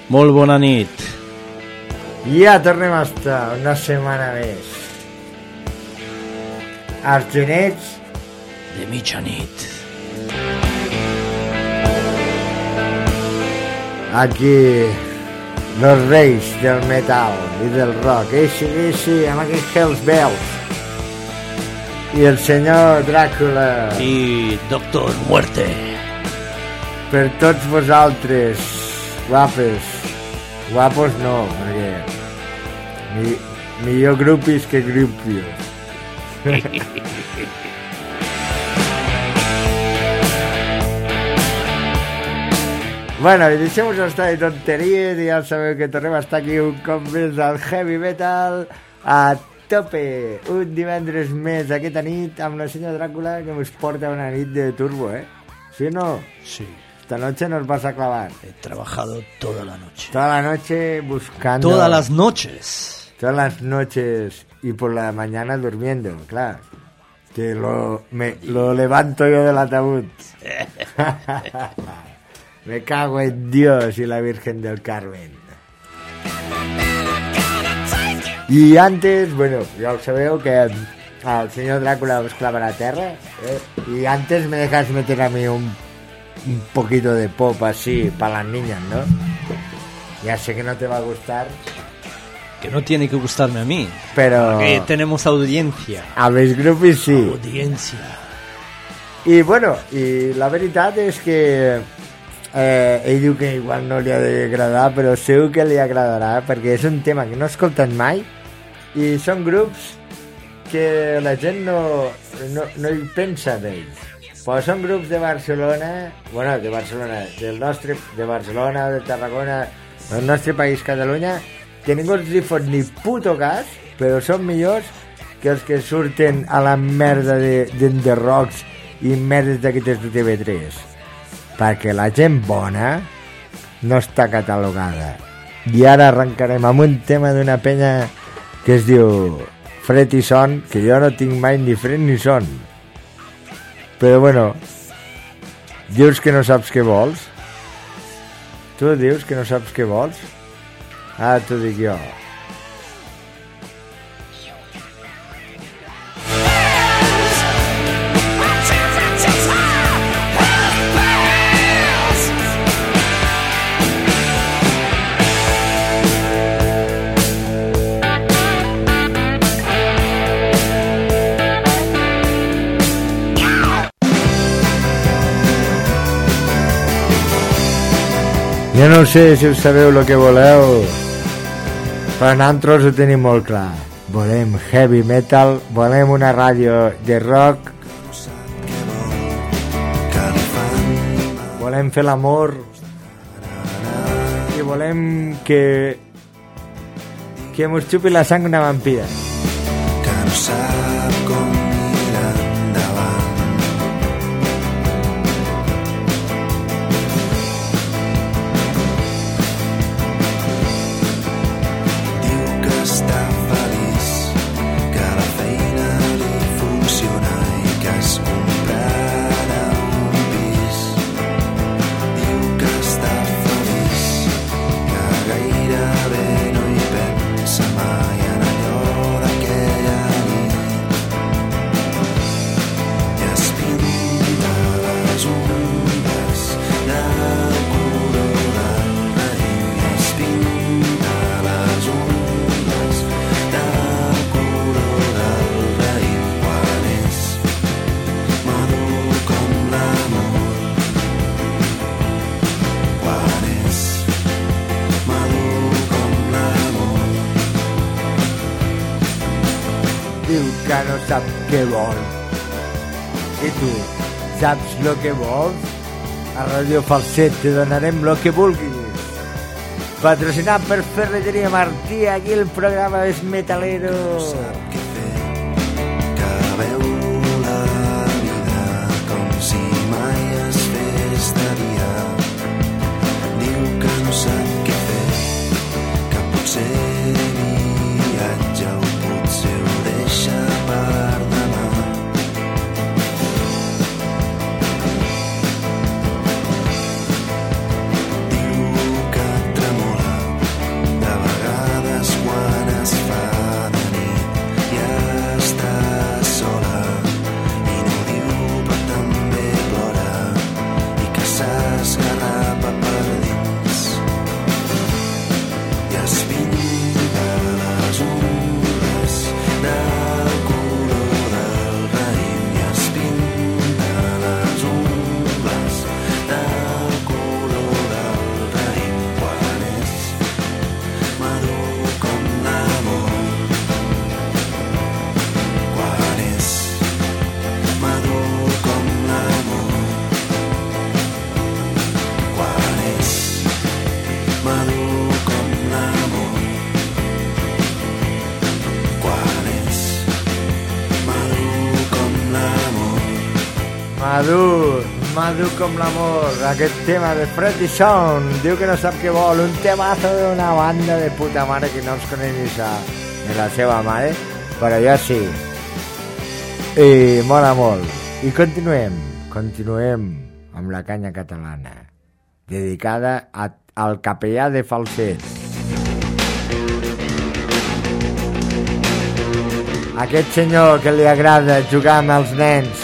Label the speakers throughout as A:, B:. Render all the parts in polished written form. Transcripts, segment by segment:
A: Molt bona nit.
B: Ja tornem a estar una setmana més als genets
A: de mitjanit.
B: Aquí los reis del metal i del rock, sí, amb aquests Hells Bells i el senyor Dràcula
A: i Doctor Muerte.
B: Per tots vosaltres, guapes, guapos no, perquè millor grupis que grupios. Bueno, i deixem-nos estar de tonteries i ja sabeu que tornem a estar aquí un cop més al Heavy Metal a tope, un divendres més aquesta nit amb la senyora Dràcula que ens porta una nit de turbo, ¿eh? ¿Sí o no?
A: Sí.
B: Esta noche nos vas a clavar.
A: He trabajado toda la noche.
B: Toda la noche buscando...
A: Todas las noches.
B: Todas las noches y por la mañana durmiendo, claro. Que lo levanto yo del ataúd. Me cago en Dios y la Virgen del Carmen. Y antes, bueno, ya os sabeu que al señor Drácula os clavará a terra, y antes me dejas meter a mí un poquito de pop así para las niñas, ¿no? Ya sé que no te va a gustar.
A: Que no tiene que gustarme a mí.
B: Pero...
A: porque tenemos audiencia.
B: A mis grupos sí.
A: Audiencia.
B: I bueno, i la veritat és que ell diu que igual no li ha d'agradar, però segur que li agradarà perquè és un tema que no he escoltat mai i són grups que la gent no hi pensa d'ells. Però són grups de Barcelona, bueno, de Barcelona, de Tarragona, del nostre país, Catalunya, que ningú els hi fot ni puto cas, però són millors que els que surten a la merda de rocks i merdes d'aquestes de TV3, perquè la gent bona no està catalogada. I ara arrencarem amb un tema d'una penya que es diu Fred i Son, que jo no tinc mai ni fred ni son, però bueno, dius que no saps què vols? Tu dius que no saps què vols? Ah, t'ho dic jo. Jo no sé si us sabeu el que voleu, però nosaltres ho tenim molt clar. Volem heavy metal, volem una ràdio de rock, volem fer l'amor i volem que mos xupi la sang una vampira.
C: Que no sap com mirar endavant. Està feliç, que la feina li funciona i que es comprarà un pis. Diu que està feliç, que gairebé no hi pensa mai en allò d'aquella nit. I es pinta les ungles del color del raïm, i es pinta les ungles
B: Diu que no sap què vol. I tu, saps lo que vols? A Ràdio Falset te donarem lo que vulguis. Patrocinat per Ferreteria Martí, aquí el programa és metalero.
C: Sap què fer, que veu la vida com si mai es fes de dia. Diu que no sap què fer, que potser viatja o potser ho deixa per demà. Diu que tremola
B: Madur com l'amor. Aquest tema de Freddy Song. Diu que no sap què vol. Un temazo d'una banda de puta mare que no els coneix ni la seva mare, però jo sí. I mola molt. I continuem amb la canya catalana, dedicada al capellà de Falset. Aquest senyor que li agrada jugar amb els nens.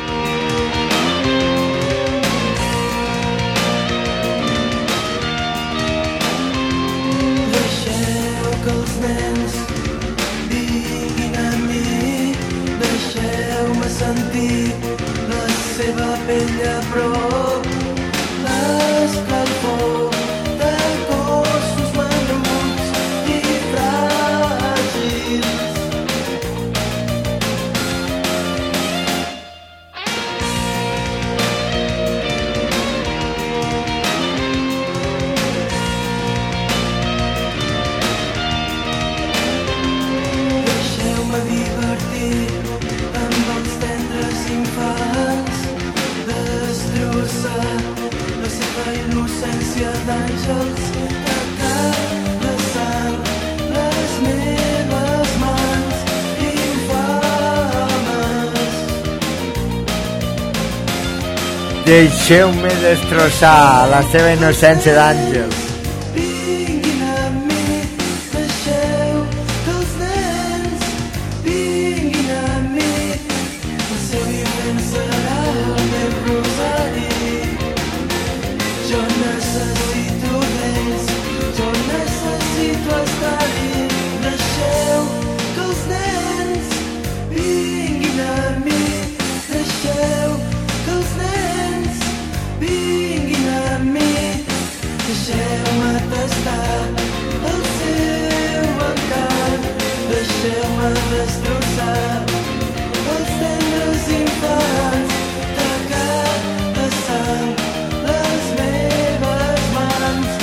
B: Deixeu-me destrossar la seva innocència d'àngels.
D: Vinguin amb mi, deixeu que els nens vinguin amb mi. El seu invent serà el meu rosari. Jo necessito d'ells, jo necessito estar-hi. Deixeu que els nens vinguin amb mi, deixeu que els nens vinguin a mi, deixeu-me tastar el seu encant, deixeu-me destrossar els tendres infants, tacat de sang les meves mans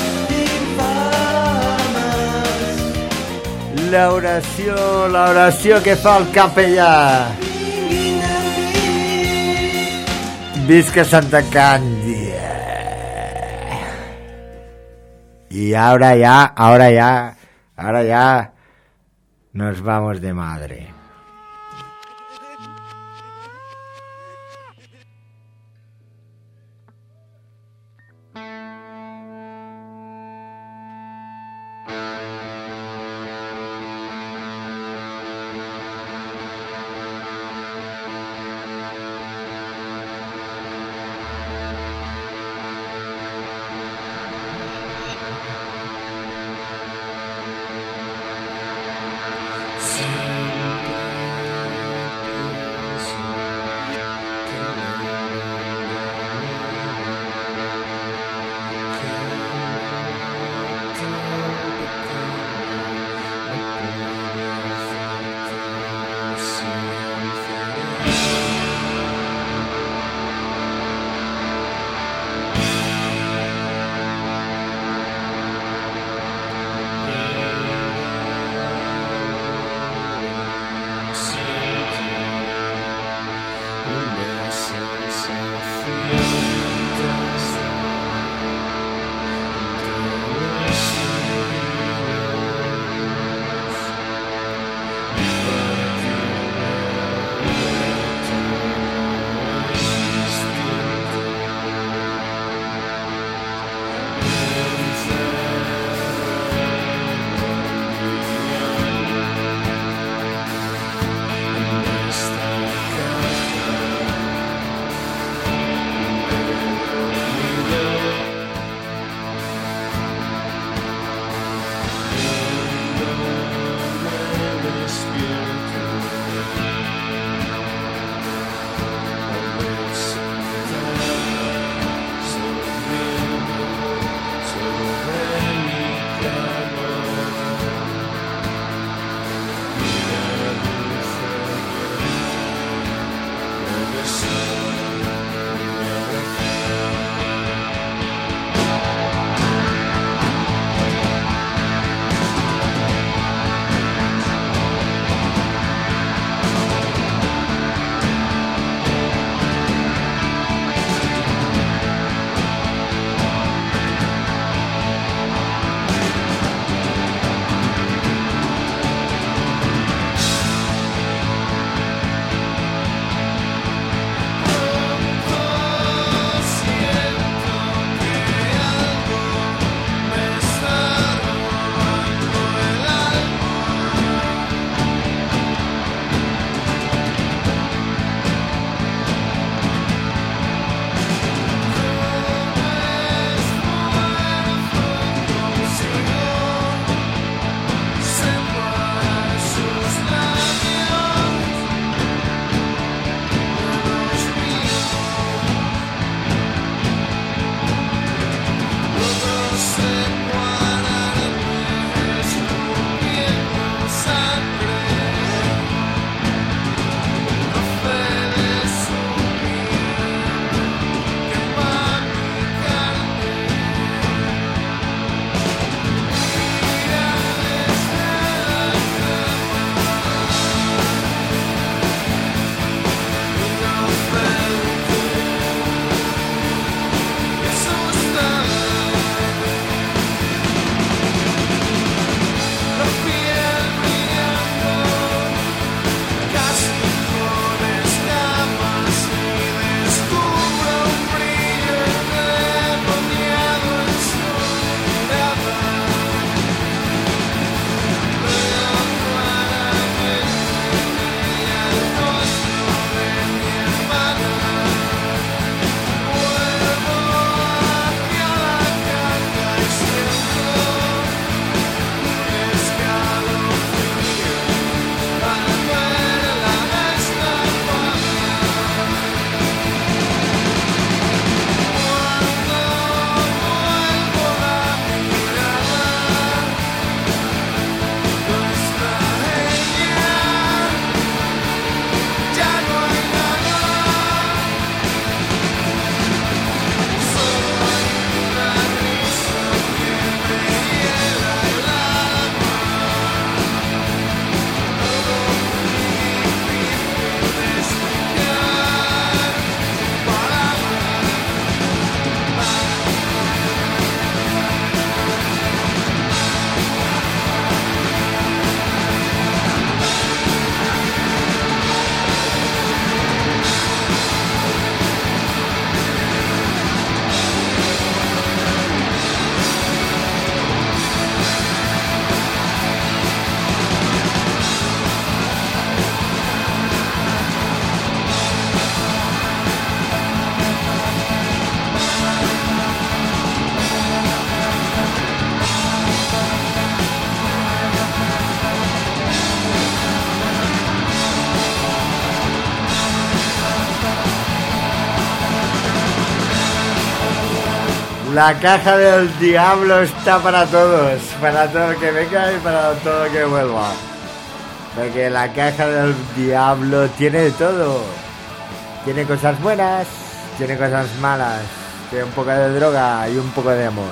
D: infames.
B: L'oració que fa el capellà. Visca Santa Càndia. Y ahora ya nos vamos de madre. La caja del diablo está para todos, para todo el que venga y para todo el que vuelva. Porque la caja del diablo tiene de todo. Tiene cosas buenas, tiene cosas malas, tiene un poco de droga y un poco de amor.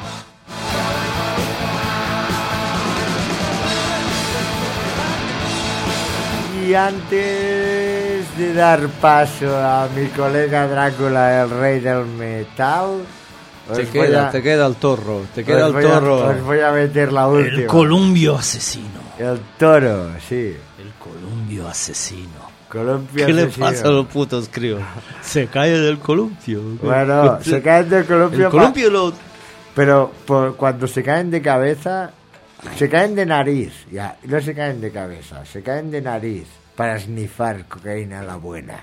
B: Y antes de dar paso a mi colega Drácula, el rey del metal,
A: Te queda el torro, te queda el torro.
B: Os voy a meter la última.
A: El columpio asesino.
B: El toro, sí.
A: El columpio asesino.
B: Columpio
A: ¿Qué le
B: asesino.
A: pasa a los putos críos? Se cae del columpio.
B: Bueno, se caen del columpio.
A: El columpio lo...
B: Pero cuando se caen de cabeza, se caen de nariz. Ya, no se caen de cabeza, se caen de nariz para snifar cocaína a la buena.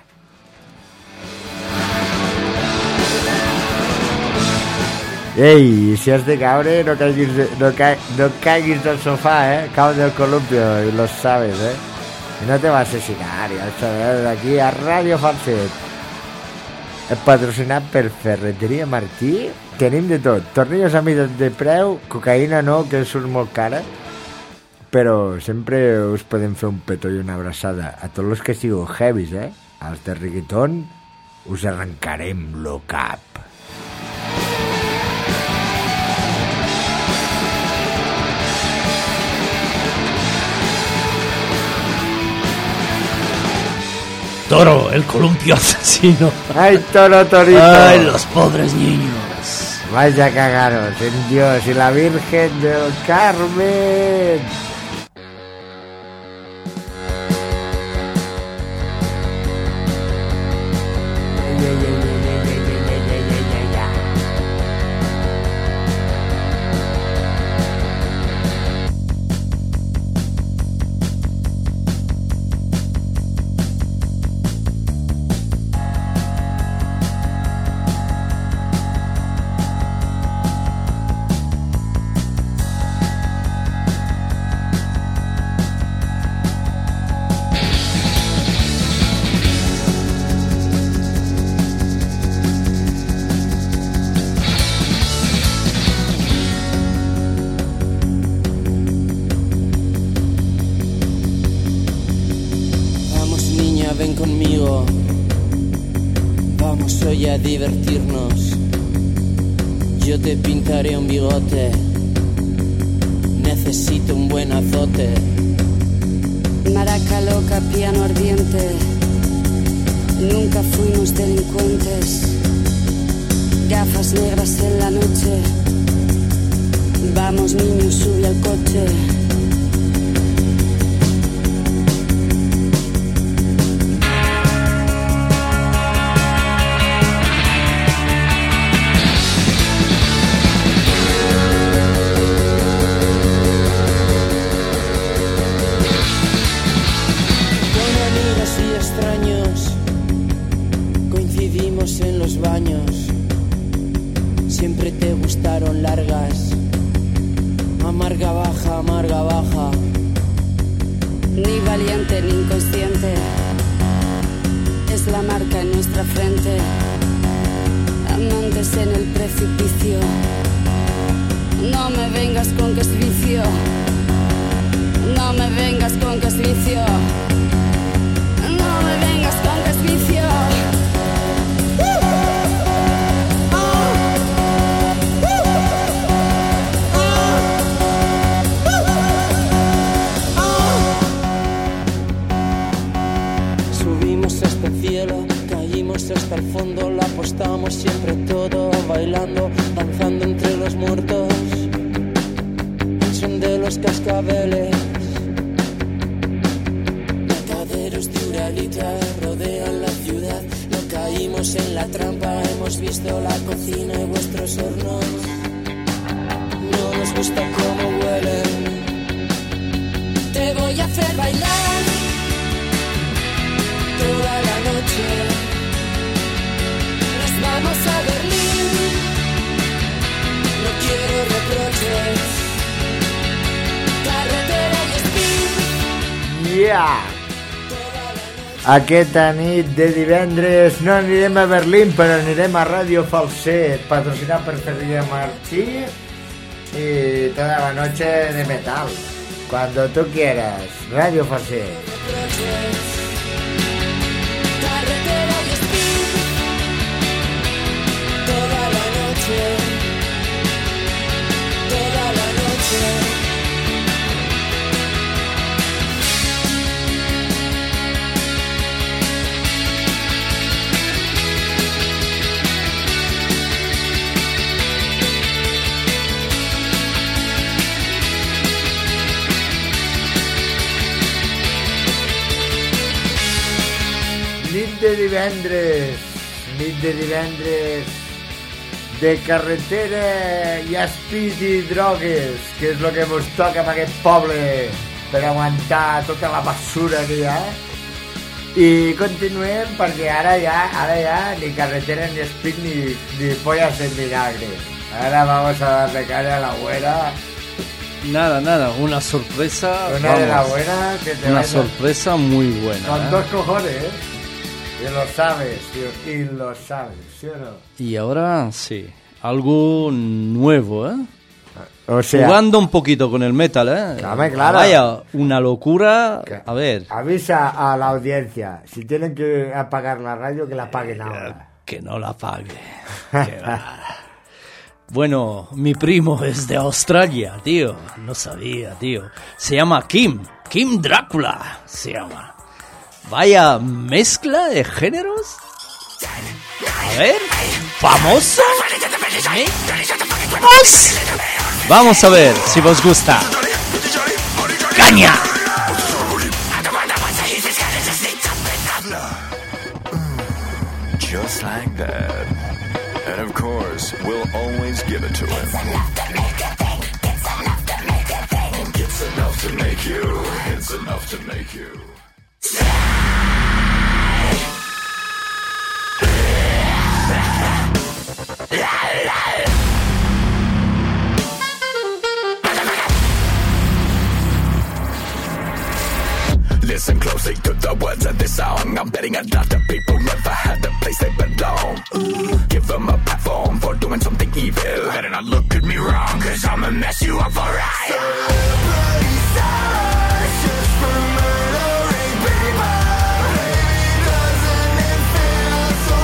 B: Ei, si has de caure, no caiguis del sofà, cau del columpio, y lo sabes, y no te va a asesinar, ja ho sabeu, d'aquí a Ràdio Falset. Patrocinat per Ferreteria Martí. Tenim de tot, tornillos a mida de preu, cocaïna no, que surt molt cara, però sempre us podem fer un petó i una abraçada. A tots els que sigueu heavies, als de reggaeton, us arrencarem lo cap.
A: Toro, el columpio asesino.
B: ¡Ay, toro, torito!
A: ¡Ay, los pobres niños!
B: Vaya a cagaros en Dios y la Virgen del Carmen.
E: Ven conmigo, vamos hoy a divertirnos. Yo te pintaré un bigote, necesito un buen azote.
F: Maraca loca, piano ardiente, nunca fuimos delincuentes. Gafas negras en la noche, vamos niño, sube al coche.
E: En los baños siempre te gustaron largas, amarga baja,
F: ni valiente ni inconsciente, es la marca en nuestra frente, amantes en el precipicio, no me vengas con que es vicio, no me vengas con que es vicio, no me vengas con que es vicio.
E: Hasta el cielo, caímos hasta el fondo, lo apostamos siempre todo, bailando, danzando entre los muertos, el son de los cascabeles. Mataderos de Uralita rodean la ciudad, no caímos en la trampa, hemos visto la cocina y vuestros hornos, no nos gusta cómo huelen, te voy a hacer bailar toda la noche, nos vamos a Berlín, no quiero reproches, carretera y speed.
B: Yeah. Aquesta nit de divendres no anirem a Berlín, però anirem a Radio Falset, patrocinat per Ferreria Martí, y toda la noche de metal. Cuando tú quieras, Radio Falset.
E: Carretera y speed, toda la noche, toda la noche.
B: Nit de divendres de carretera i speed i drogues, que és el que ens toca en aquest poble per aguantar tota la basura que hi ha. I continuem perquè ara ja ni carretera ni speed ni pollas en vinagre. Ahora vamos a darle caña a la güera.
A: Nada, una sorpresa.
B: Una de la buena que te
A: Una
B: vaya-
A: sorpresa muy buena.
B: Con dos cojones, ¿eh? Y lo sabes, tío, y lo sabes, ¿sí o no?
A: Y ahora sí, algo nuevo, ¿eh?
B: O sea,
A: Jugando un poquito con el metal, ¿eh?
B: Claro.
A: Vaya, una locura. A ver,
B: avisa a la audiencia, si tienen que apagar la radio, que la apaguen ahora.
A: que no la pague. Que va. Bueno, mi primo es de Australia, tío. No sabía, tío. Se llama Kim Drácula, se llama. Vaya mezcla de géneros. A ver, famoso. Vamos a ver si vos gusta. ¡Caña!
C: Just like that. And of course, we'll always give it to him. It's enough to make you. It's enough to make you. Listen closely to the words of this song. I'm betting a lot of people never had the place they belong. Give them a platform for doing something evil. Better not look at me wrong, cause I'ma mess you up alright. Celebrity stars just for murdering people. Baby, doesn't it feel so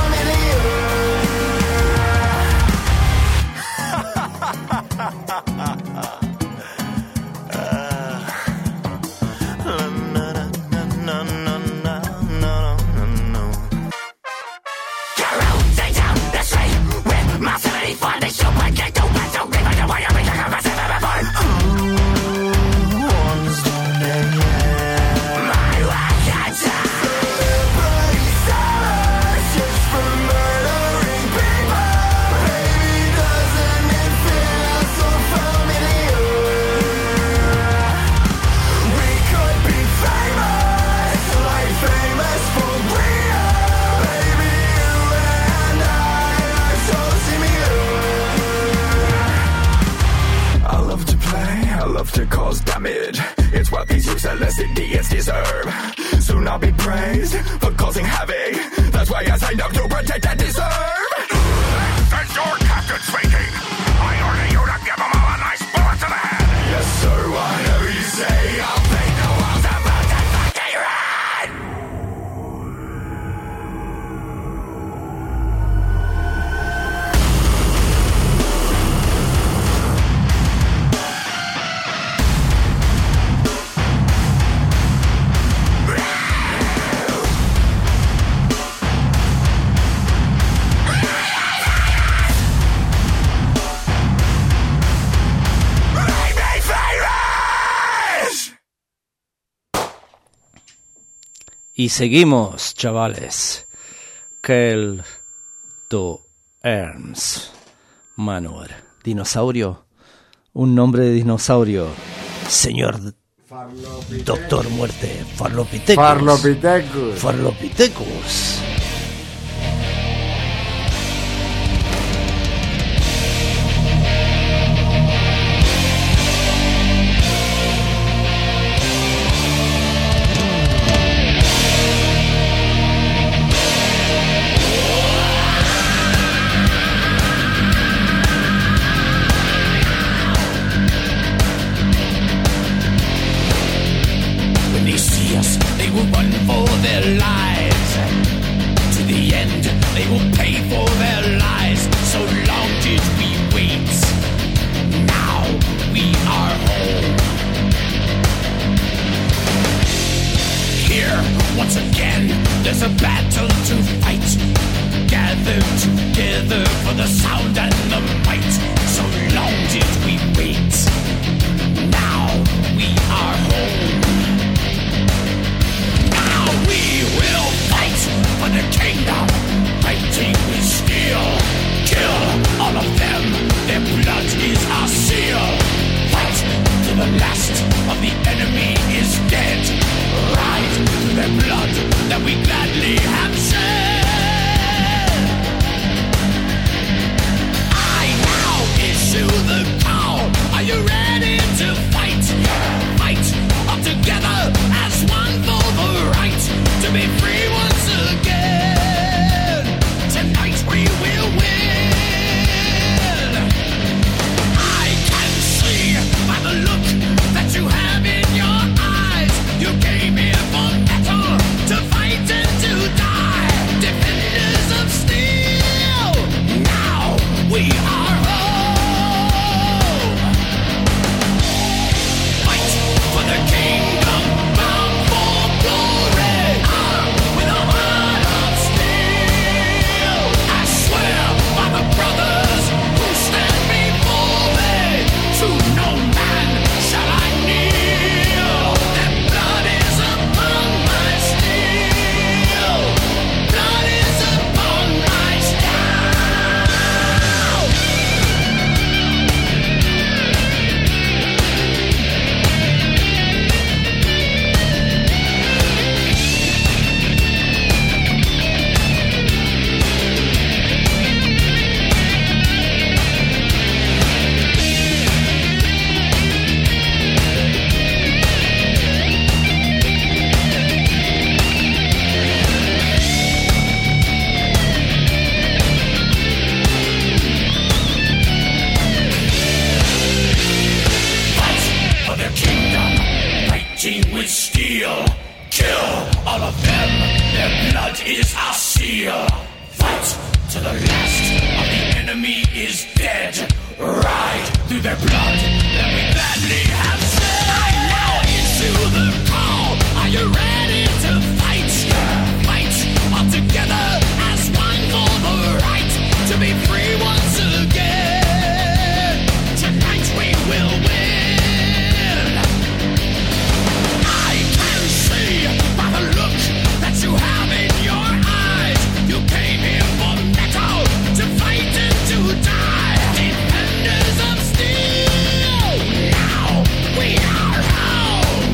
C: to cause damage. It's what these useless idiots deserve. Soon I'll be praised for causing havoc. That's why I signed up to protect and deserve. That's your captain speaking. I order you to give them all a nice bullet to the head. Yes, sir, whatever you say, I'll paint the walls about that fucking red.
A: Y seguimos, chavales. Kel to Ernst Manor. Dinosaurio. Un nombre de dinosaurio. Señor Doctor Muerte. Farlopithecus.
B: Farlopithecus.
A: Farlopithecus.
G: who run for their lives. To the end, they will pay for their lies. So long did we wait. Now we are home. Here, once again, there's a battle to fight. Gathered together for the sound and the might. So long did we wait. Now we are home. Now we will fight for the kingdom. Fighting with steel. Kill all of them. Their blood is our seal. Fight till the last of the enemy is dead. Ride to their blood that we gladly have shed. I now issue the call. Are you ready to fight? Fight all together as one for the right to be free once again. Tonight we will win. I can see by the look that you have in your eyes. You came here for metal, to fight and to die. Defenders of steel. Now we are home. Fight for the kingdom, bound for glory. With a heart of steel. I swear by the brothers who stand before me, to no man shall I kneel. Their blood is upon my steel. Blood is upon my steel. Fight for their kingdom, fighting with steel. Kill all of them, their blood is our seal. Fight till the last of the enemy is dead. Ride through their blood that we gladly have shed. I now issue the call. Are you ready to fight? Fight all together as one for the right to be free once again. Tonight we will win. I can see by the look that you have in your eyes. You came here for metal, to fight and to die. Defenders of steel. Now we are home.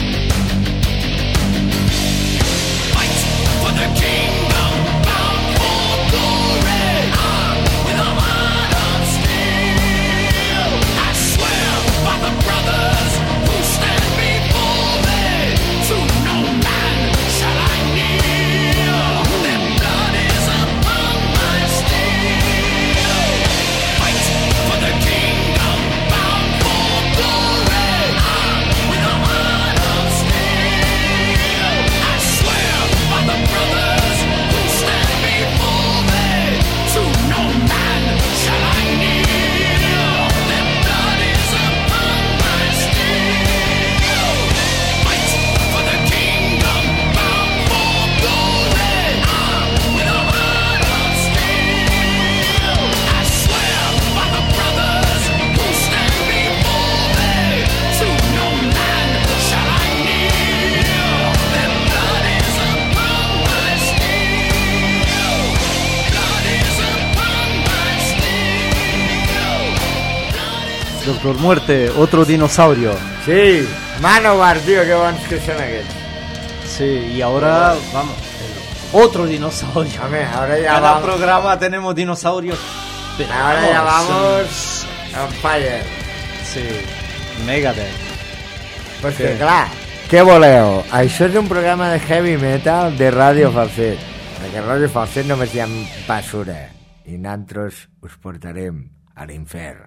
G: Fight for the kingdom, bound for glory. With a heart of steel. I swear by the brothers who stand before me, to no man shall I kneel. Their blood is upon my steel. Fight for the kingdom, bound for glory. With a heart of steel. I swear by the brothers who stand before me, to no man shall I kneel. Their blood is upon my steel. Fight for the kingdom, bound for glory. With a heart of steel. I swear by the brothers who stand before me, to no man shall I kneel. Their blood is upon my steel. Blood is upon my steel.
A: Doctor Muerte, otro dinosaurio.
B: Sí, Manowar, tío, que bons que són aquests.
A: Sí, y ahora vamos. Otro dinosaurio.
B: Home, ahora ya
A: Cada
B: vamos,
A: programa tenemos dinosaurios. Pero
B: ahora ya vamos on fire.
A: Sí, Megadeth.
B: Pues que clar, què voleu? Això és un programa de heavy metal de Ràdio Falset. Perquè a Ràdio Falset només hi ha basura. I nosaltres us portarem a l'infern.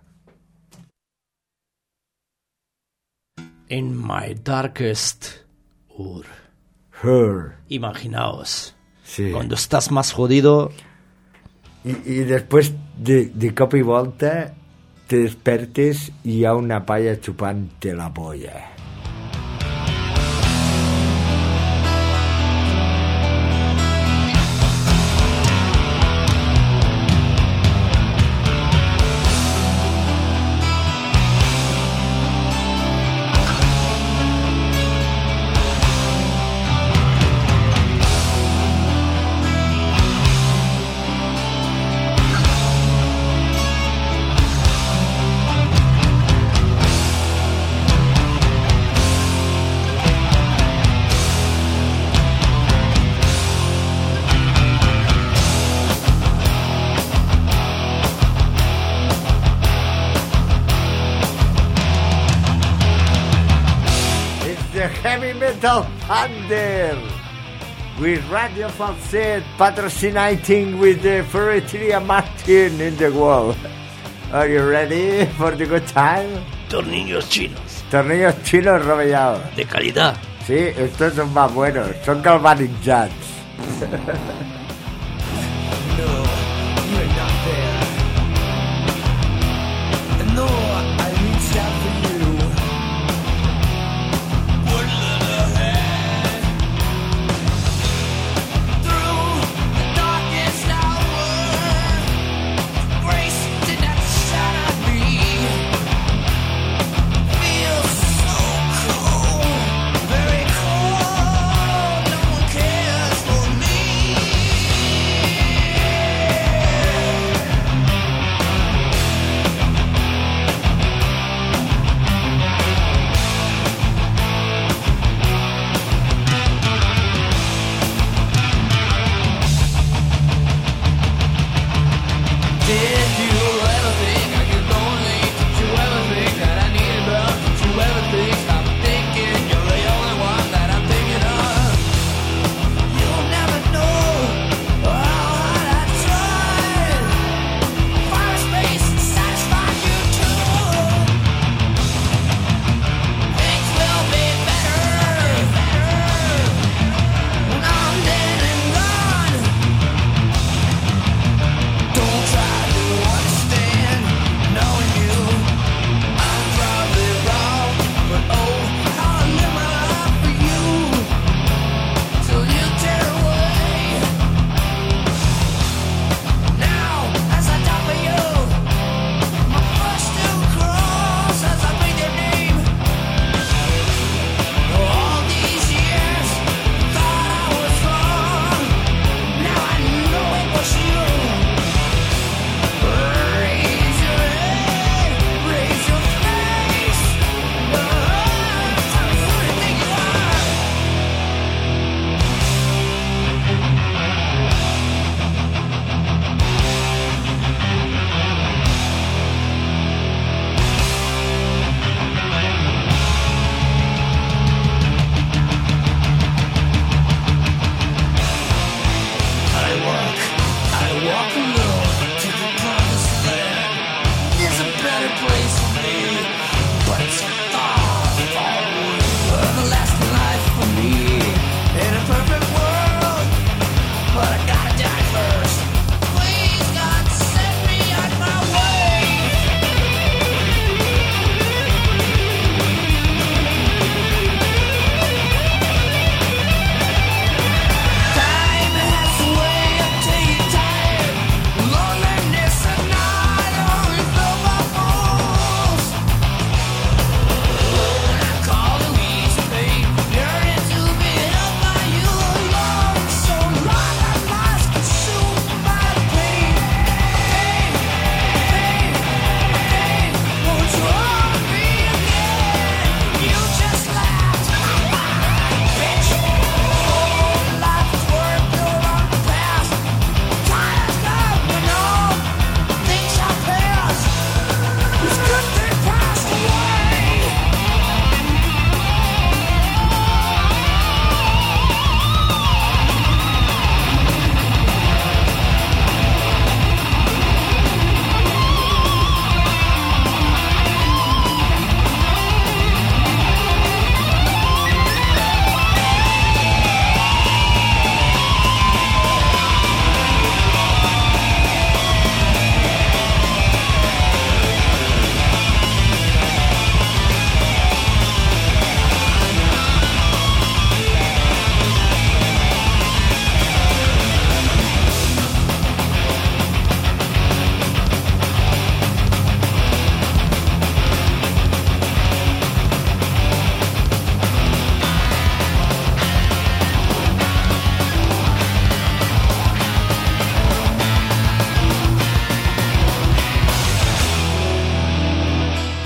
A: In my darkest hour.
B: Her.
A: Imaginaos,
B: Sí.
A: cuando estás más jodido,
B: I després de cop i volta te despertes i hi ha una palla xupant-te la polla. Heavy Metal Thunder with Radio Falset patrocinating with the Ferreteria Martin in the world. Are you ready for the good time?
A: tornillos chinos,
B: Tornillos chinos rodeados.
A: de calidad.
B: Sí, estos son más buenos, son galvanizados.
G: Very cold, no one cares for me.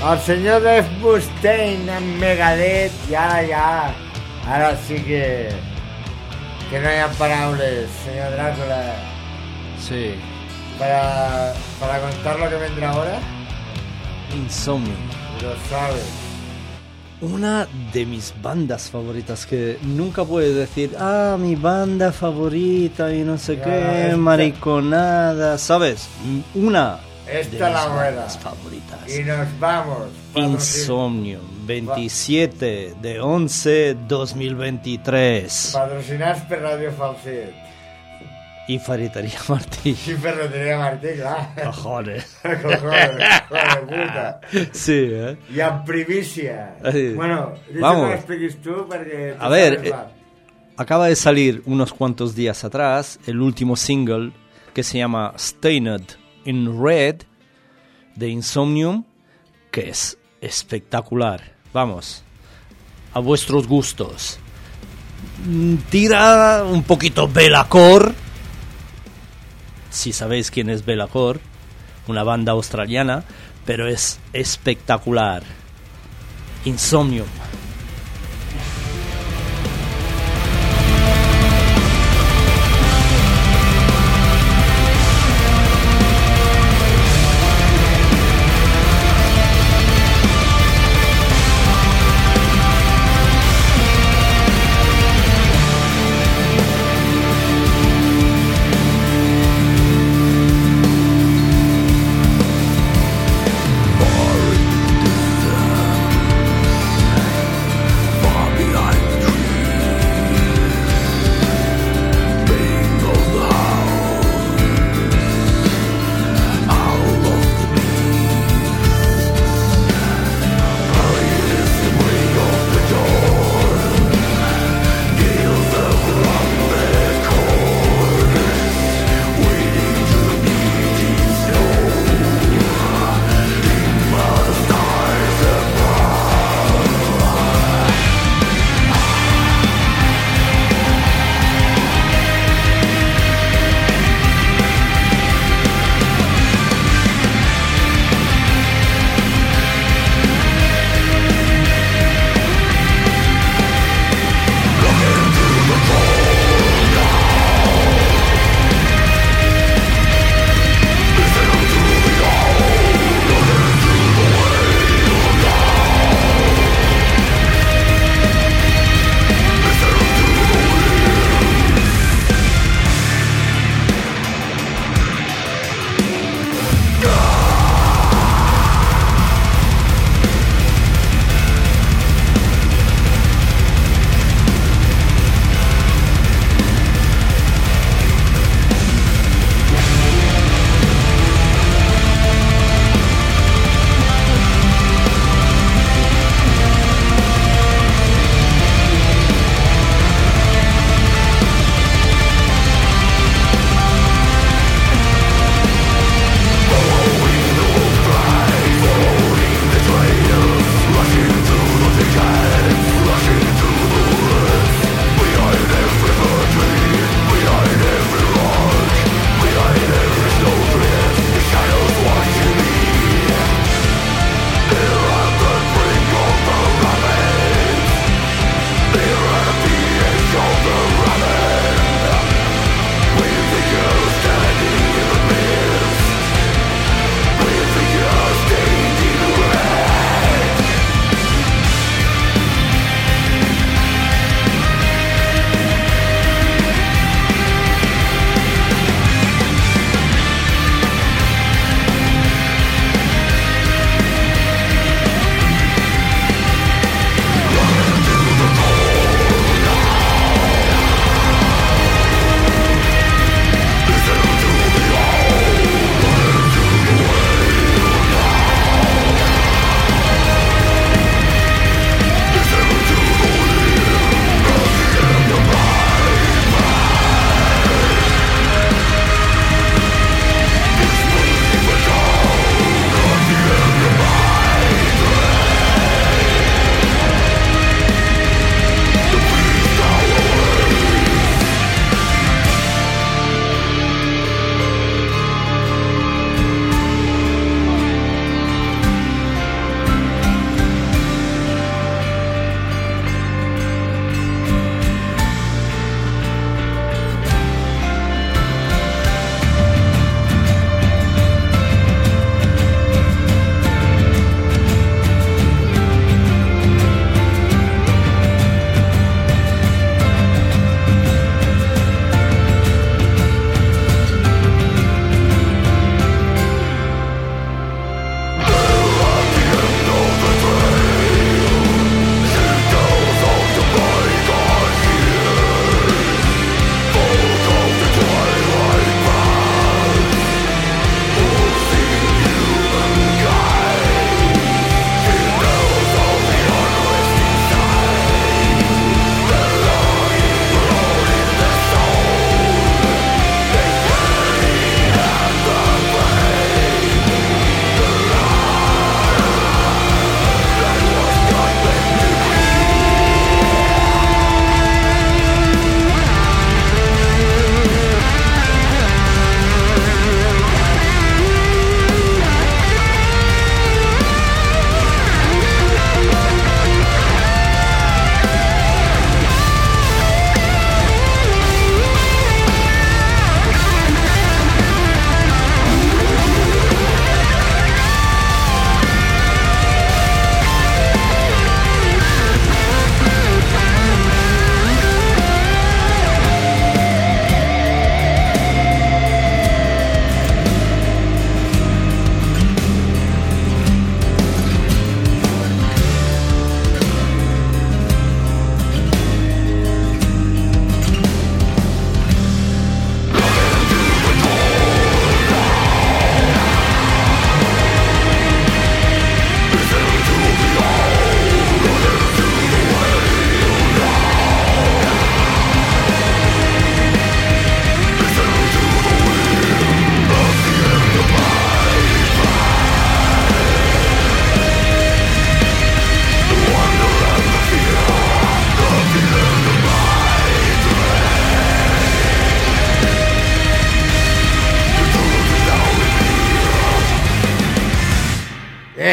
B: el senyor Dave Mustaine amb Megadeth, i ara sí que no hi ha paraules, senyor Dràcula,
A: Sí.
B: para contar lo que vendrá ahora.
A: Insomnium.
B: Lo sabes.
A: Una de mis bandas favoritas que nunca puedes decir, mi banda favorita y no sé
B: Ya,
A: qué,
B: esta-
A: mariconada, ¿sabes? Una de
B: Esta
A: mis
B: la buena.
A: bandas favoritas.
B: Y nos vamos.
A: Insomnium, 27 de 11 2023.
B: Patrocinats per Radio Falset.
A: Y Ferretería Martí.
B: Sí, Ferreteria Martí, clar.
A: Cojones.
B: Cojones, puta.
A: Sí, ¿eh?
B: I en primícia.
A: Ay,
B: Bueno,
A: vamos.
B: deixa que l'expliquis tu perquè...
A: A ver,
B: sabes más.
A: Acaba de salir unos cuantos días atrás el último single que se llama Stained in Red de Insomnium, que es espectacular. Vamos, a vuestros gustos. Tira un poquito Bellacore, si sabéis quién es Bellacore, una banda australiana, pero es espectacular. Insomnium.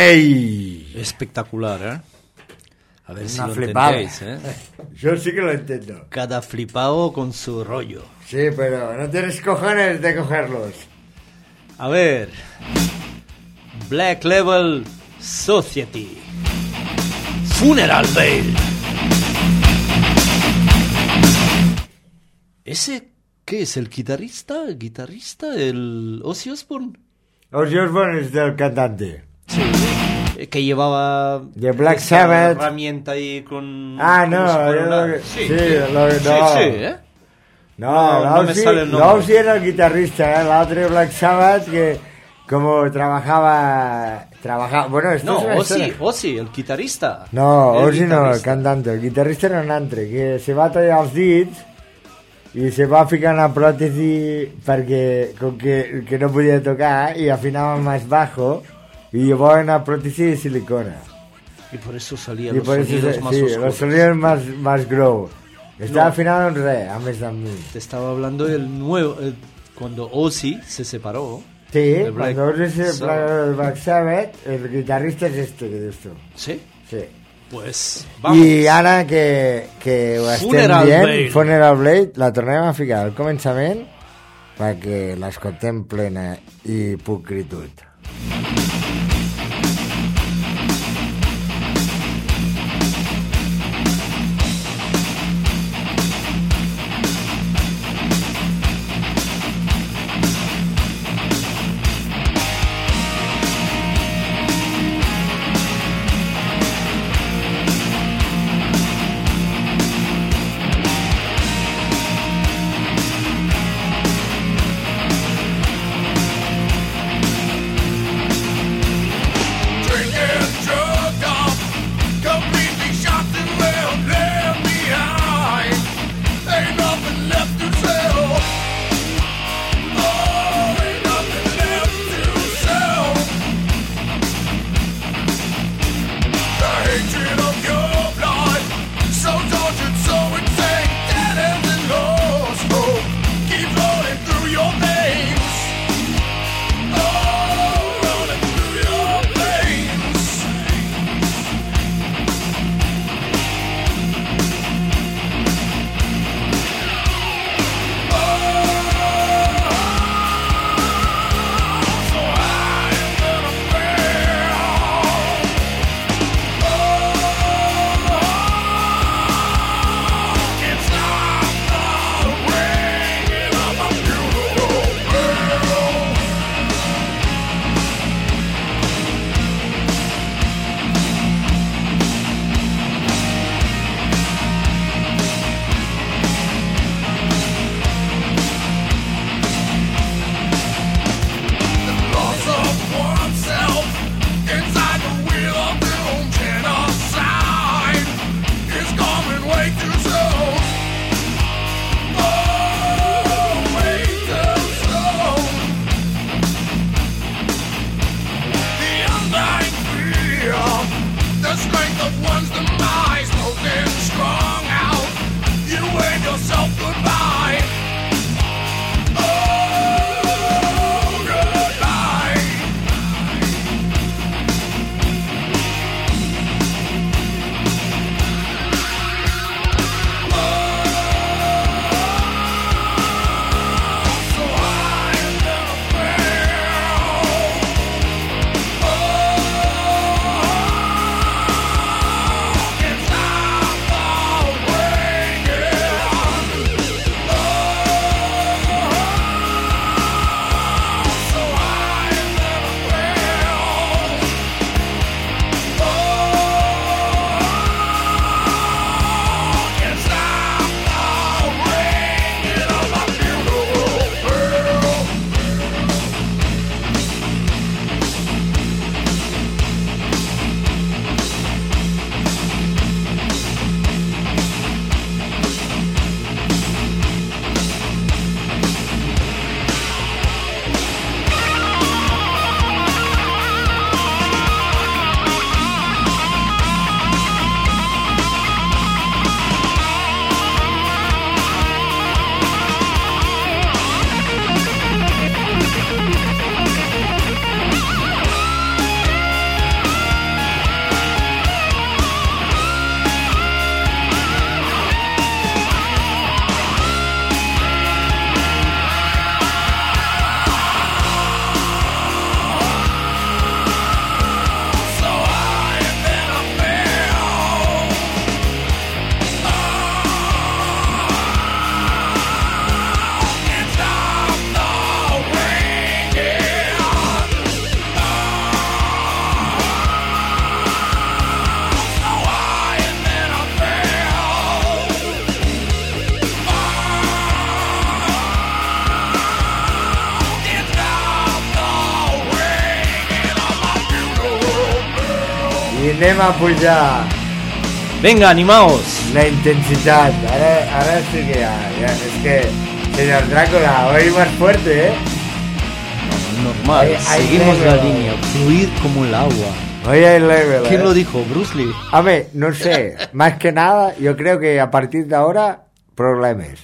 B: ¡Ey!
A: Espectacular, ¿eh? A ver si
B: Una
A: lo
B: flipada.
A: entendéis, ¿eh?
B: Yo sí que lo entiendo.
A: Cada flipado con su rollo.
B: Sí, pero no tienes cojones de cogerlos.
A: A ver. Black Label Society. Funeral Veil. ¿Ese qué es? ¿El guitarrista? ¿El guitarrista? ¿El Ozzy Osbourne?
B: Ozzy Osbourne es del cantante.
A: Sí. Que llevaba...
B: De Black
A: esa
B: Sabbath.
A: herramienta ahí con...
B: Ah,
A: como
B: no,
A: si fuera
B: yo
A: una-
B: lo que-
A: Sí,
B: sí, lo que-
A: sí,
B: no.
A: sí, ¿eh?
B: No,
A: me sale el nombre.
B: Ozzy era el guitarrista, ¿eh? La otra Black Sabbath que como trabajaba, bueno, esto
A: No,
B: es una
A: Ozzy,
B: historia.
A: Ozzy, el guitarrista.
B: No,
A: El
B: Ozzy no, el
A: guitarrista.
B: cantante. El guitarrista era un altre, que se va tallar els dits i se va ficar una pròtesi perquè, com que no podia tocar, i afinava más bajo, y llevaba una prótesis de silicona.
A: Y por eso salían
B: Y
A: los
B: por eso,
A: sonidos más
B: sí,
A: oscuros.
B: los sonidos más grow. Estaba
A: No.
B: afinado en re, a més amb mi.
A: Te estaba hablando del nuevo... cuando Ozzy se separó.
B: Sí,
A: de Black
B: cuando ese
A: Sabbath.
B: Black Sabbath, el guitarrista es este que dius tu.
A: ¿Sí?
B: Sí.
A: Pues vamos.
B: I ara que ho estem
A: Funeral
B: dient,
A: Blade.
B: Funeral Blade, la tornem a ficar al començament perquè l'escoltem plena i pulcritud.
G: Thank
B: anem a pujar
A: Venga, animaos.
B: la intensitat. Ara sí que ya. Es que, señor Drácula, hoy más fuerte, ¿eh?
A: Normal,
B: Hay
A: seguimos la
B: level.
A: línea. Fluir como el agua.
B: Hoy hay level,
A: ¿Quién
B: ¿eh?
A: lo dijo? Bruce Lee.
B: A ver, no sé. Más que nada, yo creo que a partir de ahora, problemas.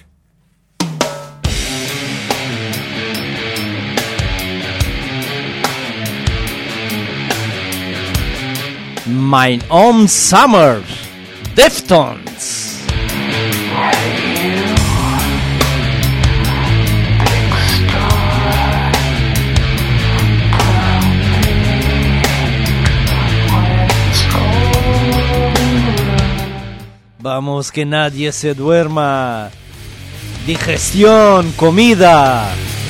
A: Mein Own Summer. Deftones. Vamos, que nadie se duerma. Digestión, comida.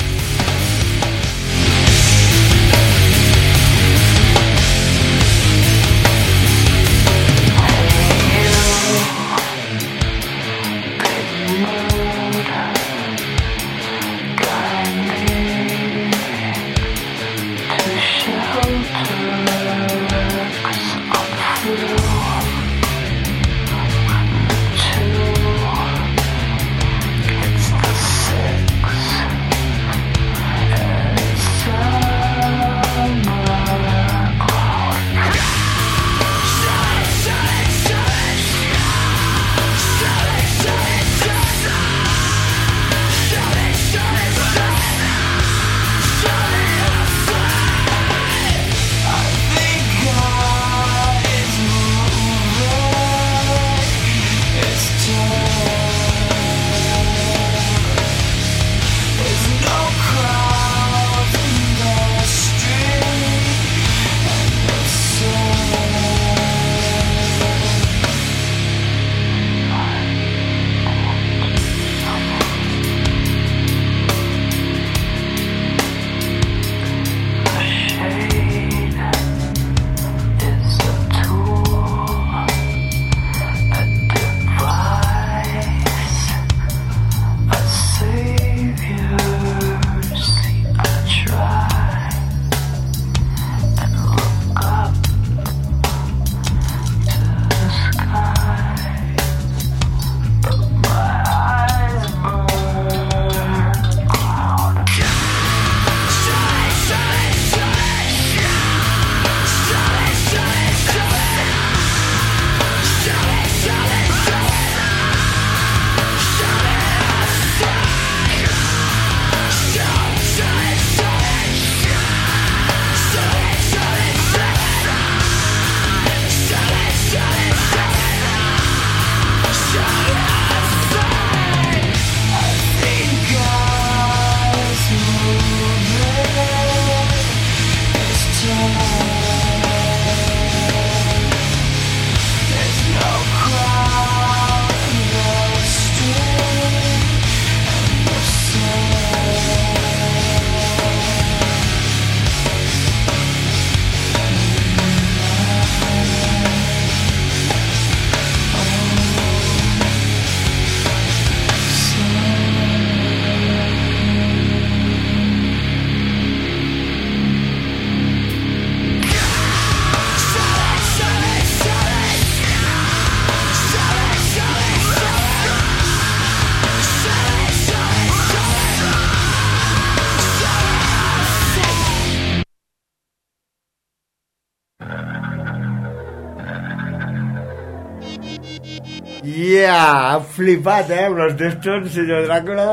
B: Yeah, ha flipat, amb los Deftones, senyor Dràcula.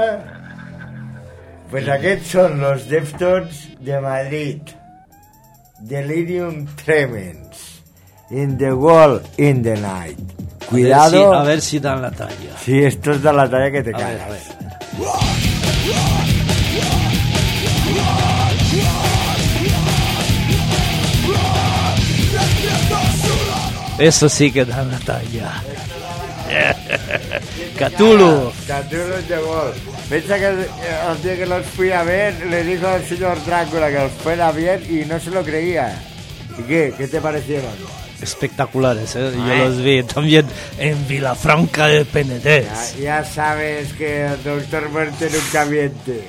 B: Pues aquests són los Deftones de Madrid. Delirium Tremens. In the Wall, in the Night. Cuidado.
A: A ver si dan la talla.
B: Sí, esto es de la talla que te
A: A ver,
B: cagas.
A: a ver. Eso sí que dan la talla. Cthulhu.
B: Cthulhu in the Wall. Piensa que el día que los fui a ver, le dijo al señor Drácula que los fuera bien y no se lo creía. ¿Y qué? ¿Qué te parecieron?
A: Espectaculares, ¿eh? Yo los vi también en Vilafranca de Penedès.
B: Ya sabes que el doctor Muerte nunca miente.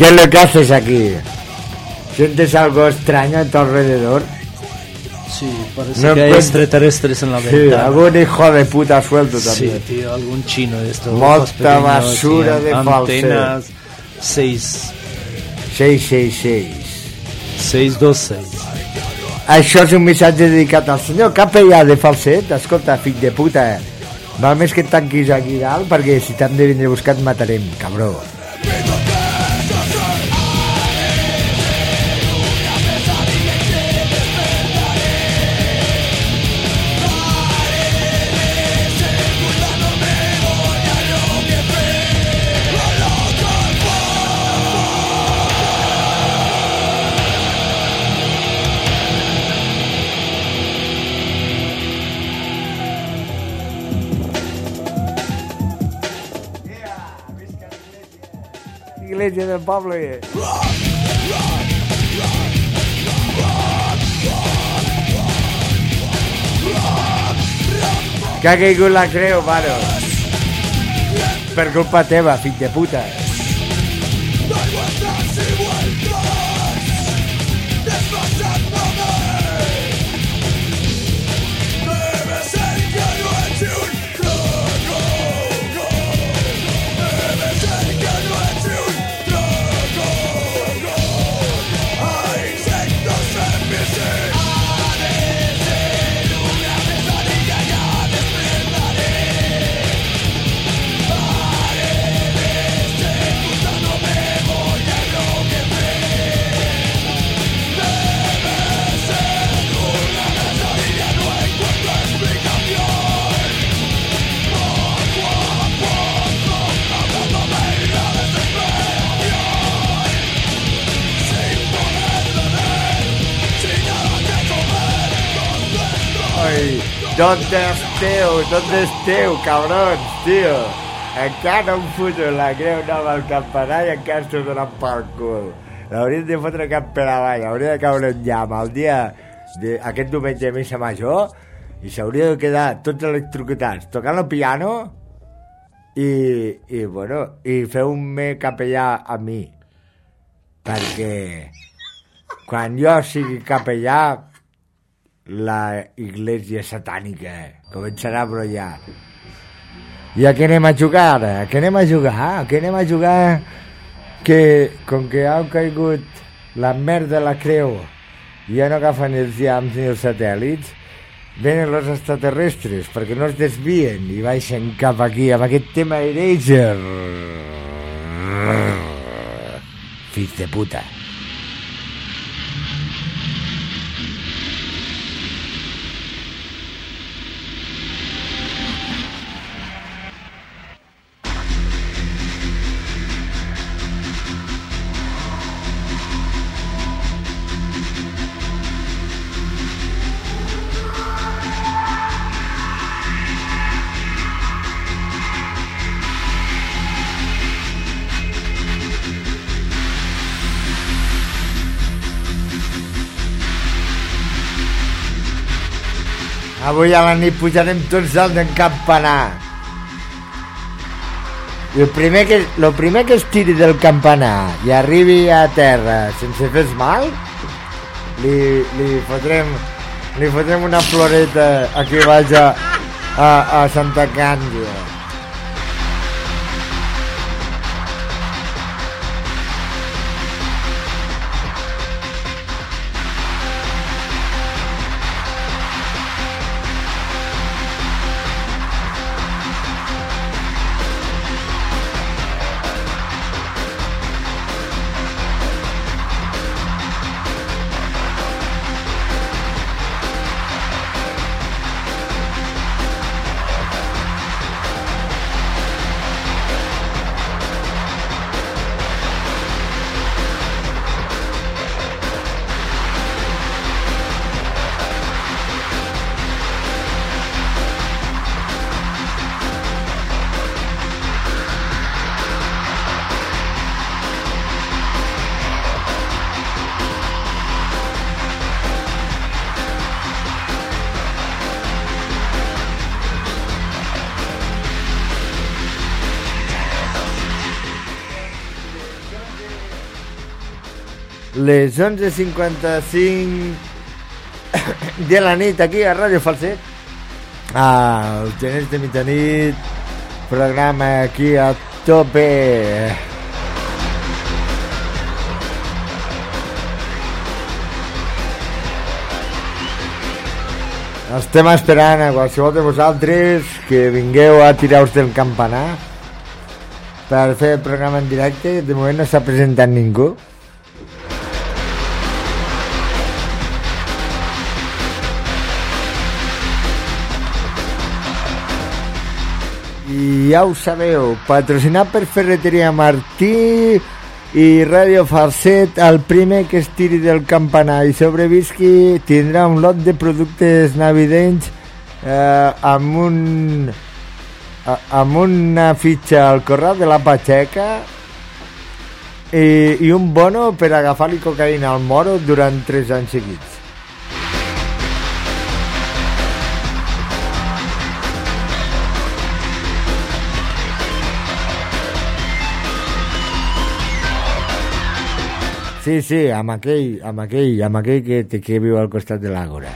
B: ¿Qué es lo que haces aquí? ¿Sientes algo extraño a tu alrededor?
A: Sí, parece
B: No
A: que hay
B: encuentro-
A: extraterrestres en la
B: Sí,
A: ventana.
B: algún hijo de puta suelto
A: Sí,
B: también.
A: tío, algún chino de estos.
B: Molta
A: ojos pequeños
B: basura
A: y
B: de
A: antenas
B: 666.
A: 626.
B: Això és un missatge dedicat al senyor capellà de falset. Escolta, fill de puta, val més que et tanquis aquí dalt, perquè si t'hem de vindre a buscar et matarem, cabró. Iglesia del poble. Que ha caigut la creu, mare. Per culpa teva, fill de puta. Ai, ¿dónde esteu, cabrons, tio? Encara em foto la creu nova al campanar i encara estou donant pel cul. L'hauríem de fotre cap per avall, hauria de caure en llamp el dia d'aquest diumenge de missa major i s'hauria de quedar tots electrocutats tocant el piano i bueno, i feu-me capellà a mi, perquè quan jo sigui capellà la iglesia satànica començarà a brollar. I a què anem a jugar ara? A què anem a jugar? Que com que ha caigut la merda a la creu i ja no agafen els llams ni els satèl·lits, venen els extraterrestres perquè no es desvien i baixen cap aquí amb aquest tema Eraser. Fills de puta. Avui a la nit pujarem tots dalt del campanar. I el primer que es tiri del campanar i arribi a terra sense fer mal, li fotrem una floreta a qui vaja a Santa Càndida. les 11:55 de la nit aquí a Ràdio Falset, als geners de mitjanit, programa aquí a tope. Estem esperant a qualsevol de vosaltres que vingueu a tirar-vos del campanar per fer el programa en directe. De moment no s'ha presentat ningú. I ja ho sabeu, patrocinat per Ferreteria Martí i Ràdio Falset, el primer que es tiri del campanar i sobrevisqui tindrà un lot de productes navidenys amb una fitxa al corral de la Pacheca i un bono per agafar-li cocaïna al moro durant 3 anys seguits. Sí, amb aquell que viu al costat de l'Àgora.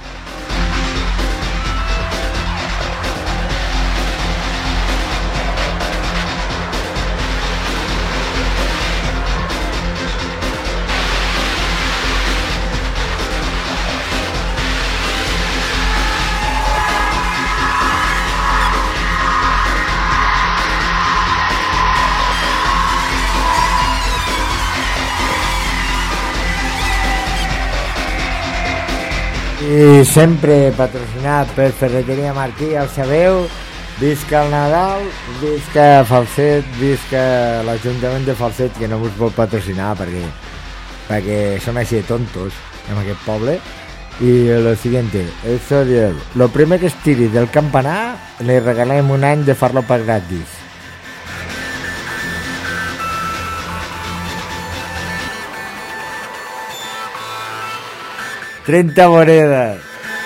B: I sempre patrocinat per Ferreteria Martí, ja ho sabeu. Visca el Nadal, visca Falset, visca l'Ajuntament de Falset, que no us vol patrocinar perquè som així de tontos en aquest poble. I lo siguiente, eso de lo primer que es tiri del campanar le regalem un any de farlopa gratis. $30 monedas.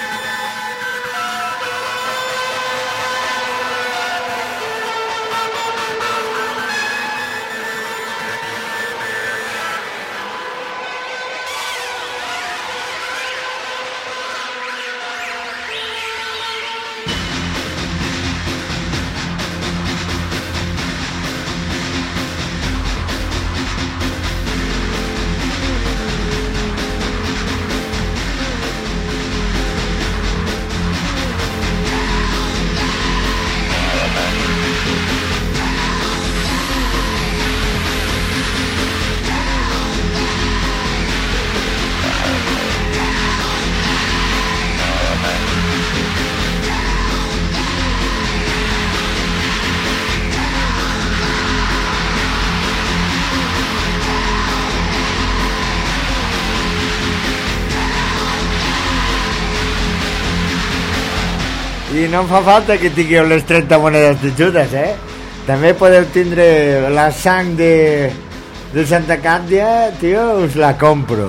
B: I no em fa falta que tingueu les 30 monedes de Judas, També podeu tindre la sang de Santa Càndia, tio, us la compro.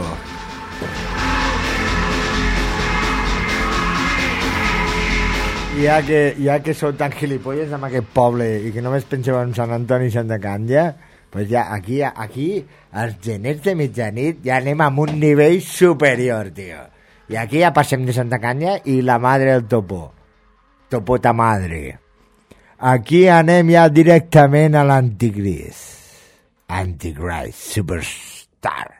B: Ja que sou tan gilipolles amb aquest poble i que només penseu en Sant Antoni i Santa Càndia, pues ja aquí, als genets de mitjanit, ja anem a un nivell superior, tio. I aquí ja passem de Santa Càndia i la madre del topo. Topota madre. Aquí anem ja directament a l'Antichrist. Antichrist Superstar.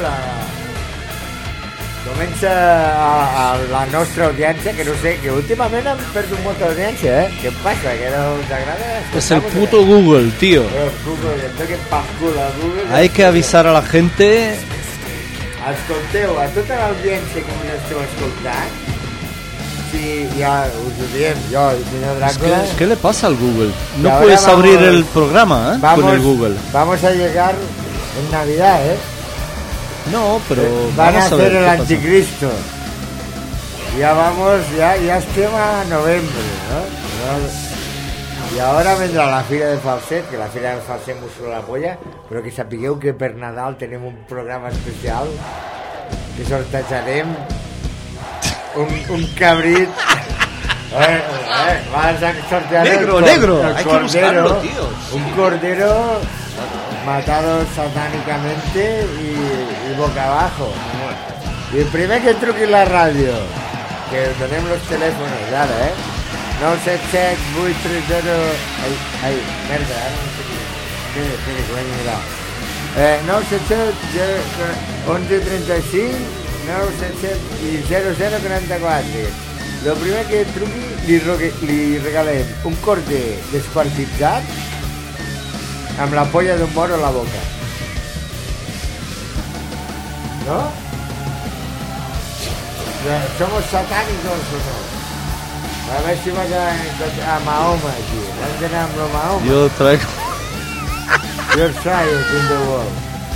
B: Comença a la nostra audiència, que no sé, que últimament hem perdut molta audiència, ¿eh? Què passa? Que no us agrada?
A: Es el puto Google, tío.
B: Google, que toquen pel cul a Google.
A: Hay que avisar a la gente.
B: Escolteu, a tota l'audiència que ens esteu escoltant, si ja us ho diem, jo, el senyor Dràcula...
A: ¿Qué le pasa al Google? No
B: ahora
A: puedes
B: vamos-
A: abrir el programa con el Google.
B: Vamos a llegar en Navidad, ¿eh?
A: No, pero
B: Van a
A: vamos a
B: hacer
A: ver
B: el
A: qué pasa.
B: anticristo. Ya vamos, ya estem a noviembre, ¿no? Y ahora vendrá la Fira de Falset, que la Fira de Falset m'ho surt la polla, però que sapigueu que per Nadal tenim un programa especial que sortejarem un cabrit. Vas a sortear
A: Negro,
B: el
A: hay que
B: cordero,
A: buscarlo, tío.
B: un cordero matado satánicamente y boca abajo. Y el primer que truqui la ràdio, que donem los teléfonos, ara, 977 830... Ai, merda, ara no sé què. Espera, que ho he mirat. 977 1135 977 i 0044. El primer que truqui li regalem un corder desquartitzat amb la polla d'un moro a la boca. ¿No? ¿Somos satánicos o no? A ver si vas a Mahoma aquí. Vas a tener a Mahoma.
A: Yo traigo.
B: Your trials in the world.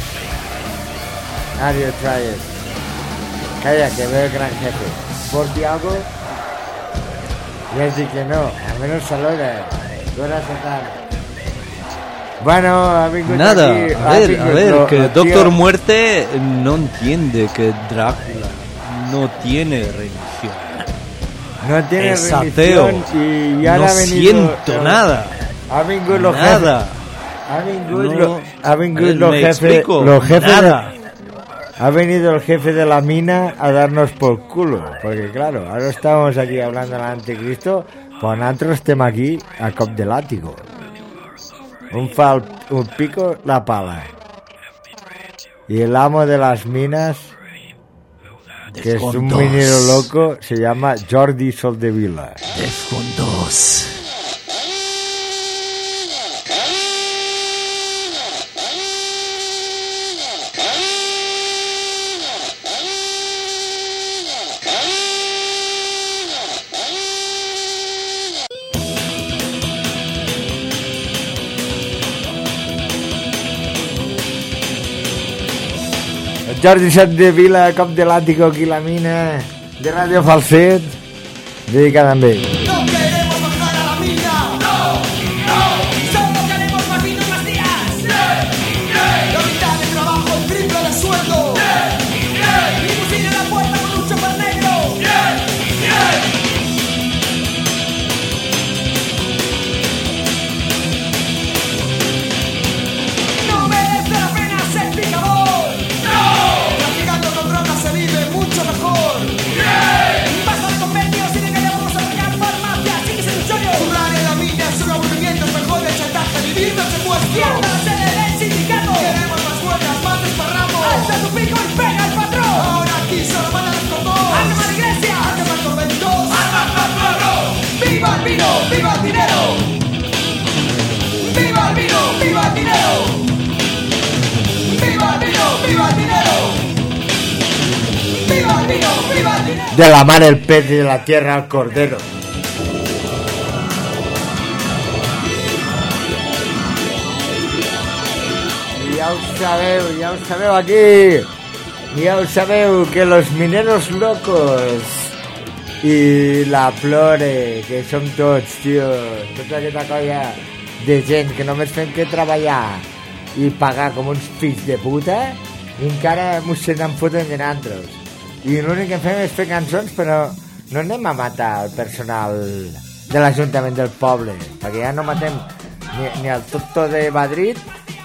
B: Are your trials. Calla, que veo el gran jefe. ¿Por ti algo? Y así que no. Al menos saluda. Tú eras satán. Bueno, ha vingut
A: Nada,
B: aquí...
A: a ver, que Doctor Muerte no entiende que Drácula no tiene religión.
B: No tiene
A: Es
B: religión
A: ateo.
B: y ahora
A: No
B: ha venido...
A: siento nada.
B: Ha vingut los
A: Nada.
B: jefes... Ha vingut,
A: No,
B: ha vingut
A: a ver,
B: los
A: me
B: jefes...
A: explico,
B: Los jefes
A: nada.
B: Ha venido el jefe de la mina a darnos por culo. Porque claro, ahora estamos aquí hablando del anticristo, pues nosotros estemos aquí a cop de látigo. Un pico, la pala. Y el amo de las minas, que es un
A: Descontos.
B: minero loco, se llama Jordi Soldevila.
A: Descontos.
B: Jordi Soldevila, cop de látigo aquí la mina, de Radio Falset, dedicada a ell.
D: No queremos bajar a la mina. No, no. Solo queremos más vino y más días. La mitad de trabajo, el triple de sueldo. Limusina en la puerta con un chofer negro. No merece la pena ser picador. No. Traficando con drogas se vive mucho mejor. Basta de convenios y de que le vamos a sacar farmacias. Sigue siendo un sueño. Currar en la mina es un aburrimiento. Es mejor el chantaje, vivir de secuestro. Y anda la sede del sindicato. Queremos más huelgas, más desparramos. Alza tu pico y pega al patrón. Ahora aquí solo van a los cocos. A quemar iglesia, a quemar conventos. ¡Viva el vino! ¡Viva el dinero! ¡Viva el vino! ¡Viva el dinero! ¡Viva el vino! ¡Viva el dinero! ¡Viva el vino! ¡Viva el dinero!
B: De la mar el pez y de la tierra el cordero. Ja ho sabeu aquí. Ja ho sabeu que los mineros locos i la Flore, que som tots, tio, tota aquesta colla de gent que només fem que treballar i pagar com uns fills de puta i encara mos se n'en foten de nosaltres. I l'únic que fem és fer cançons, però no anem a matar el personal de l'Ajuntament del poble, perquè ja no matem ni el Toto de Madrid.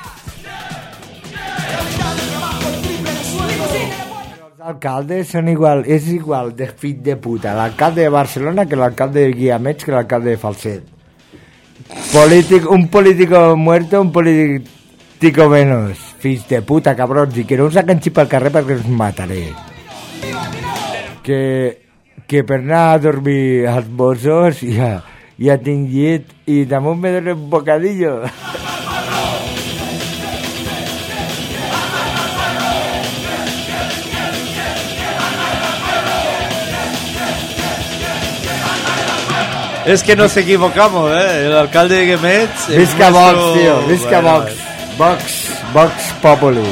B: Els alcaldes són igual, és igual de fill de puta l'alcalde de Barcelona que l'alcalde de Guiamets que l'alcalde de Falset. Un político muerto, un polític tico menos, fills de puta, cabrons, i que no us enganxi pel carrer perquè us mataré. Que per anar a dormir als Mossos ja tinc llit i damunt me donen un bocadillo.
A: Es que nos equivocamos, ¿eh? El alcalde de Guemet...
B: Visca Vox, tío, visca Vox. Vox Populi.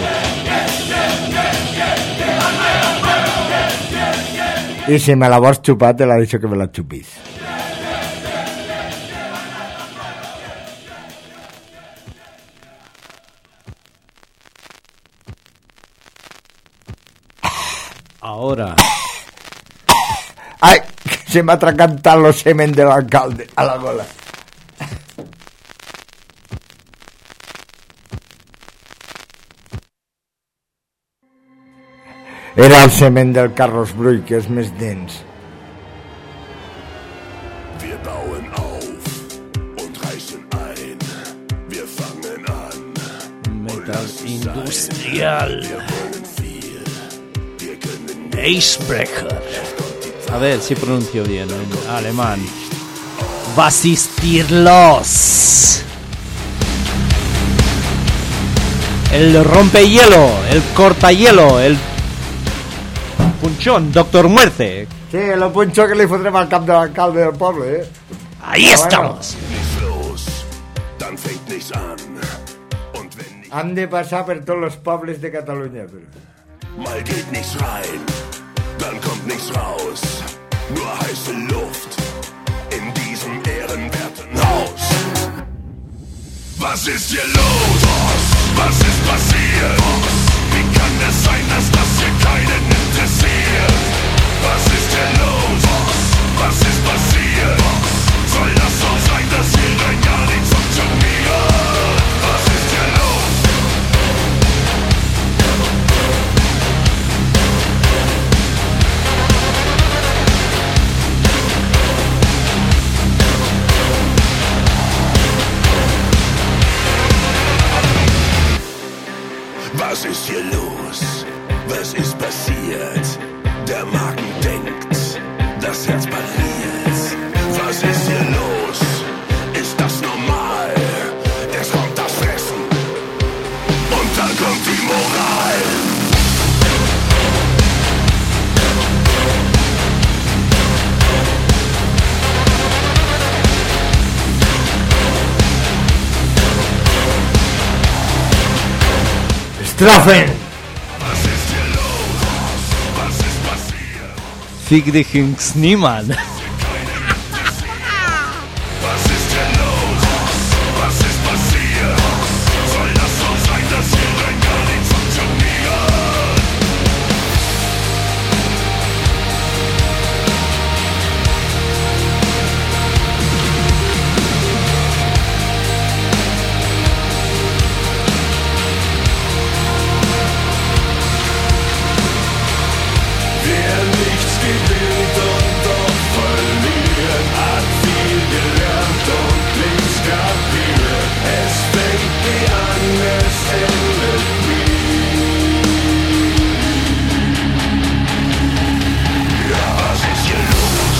B: Y si me la vols chupar, te la he dicho que me la chupís.
A: Ahora...
B: ¡Ay! Que se me ha atracantado los semen del alcalde a la gola. Era el semen del Carlos Brull, que és més dens.
C: Wir bauen auf und reichen ein. Wir fangen an.
A: Metal Industrial.
C: Wir wollen viel. Wir können
A: Icebreaker. A ver si pronuncio bien en alemán. Was ist hier los? El rompehielo, el cortahielo, el punchón, Doctor Muerte.
B: Sí, lo punxó que li fotrem al cap de l'alcalde del poble, eh?
A: Ahí estamos.
C: nichts los, dann fängt nichts an. Und wenn nicht
B: Han de passar per tots els pobles de Catalunya, però...
C: mal geht nichts rein, dann kommt nichts raus. Nur heiße Luft in diesem ehrenwerten Haus. Was ist hier los? Was ist passiert? Wie kann es sein, dass das hier keinen interessiert? Was ist hier los? Was ist passiert? Soll das so sein, dass hier rein gar nichts funktioniert? Was ist hier los? Was ist hier los? Was ist passiert? Der Magen denkt, das Herz pariert. Was ist hier los? Ist das normal? Erst kommt das Fressen und dann kommt die Moral.
B: Strafen!
C: Was ist hier los? Was ist passiert?
A: Fick dich ins Niemann.
C: Was ist hier los? Was ist passiert? Soll das so sein, dass hier rein gar nichts funktioniert? Wer nichts gewinnt und doch verliert, hat viel gelernt und nichts kapiert. Es fängt nie an, es endet nie. Ja, was ist hier los?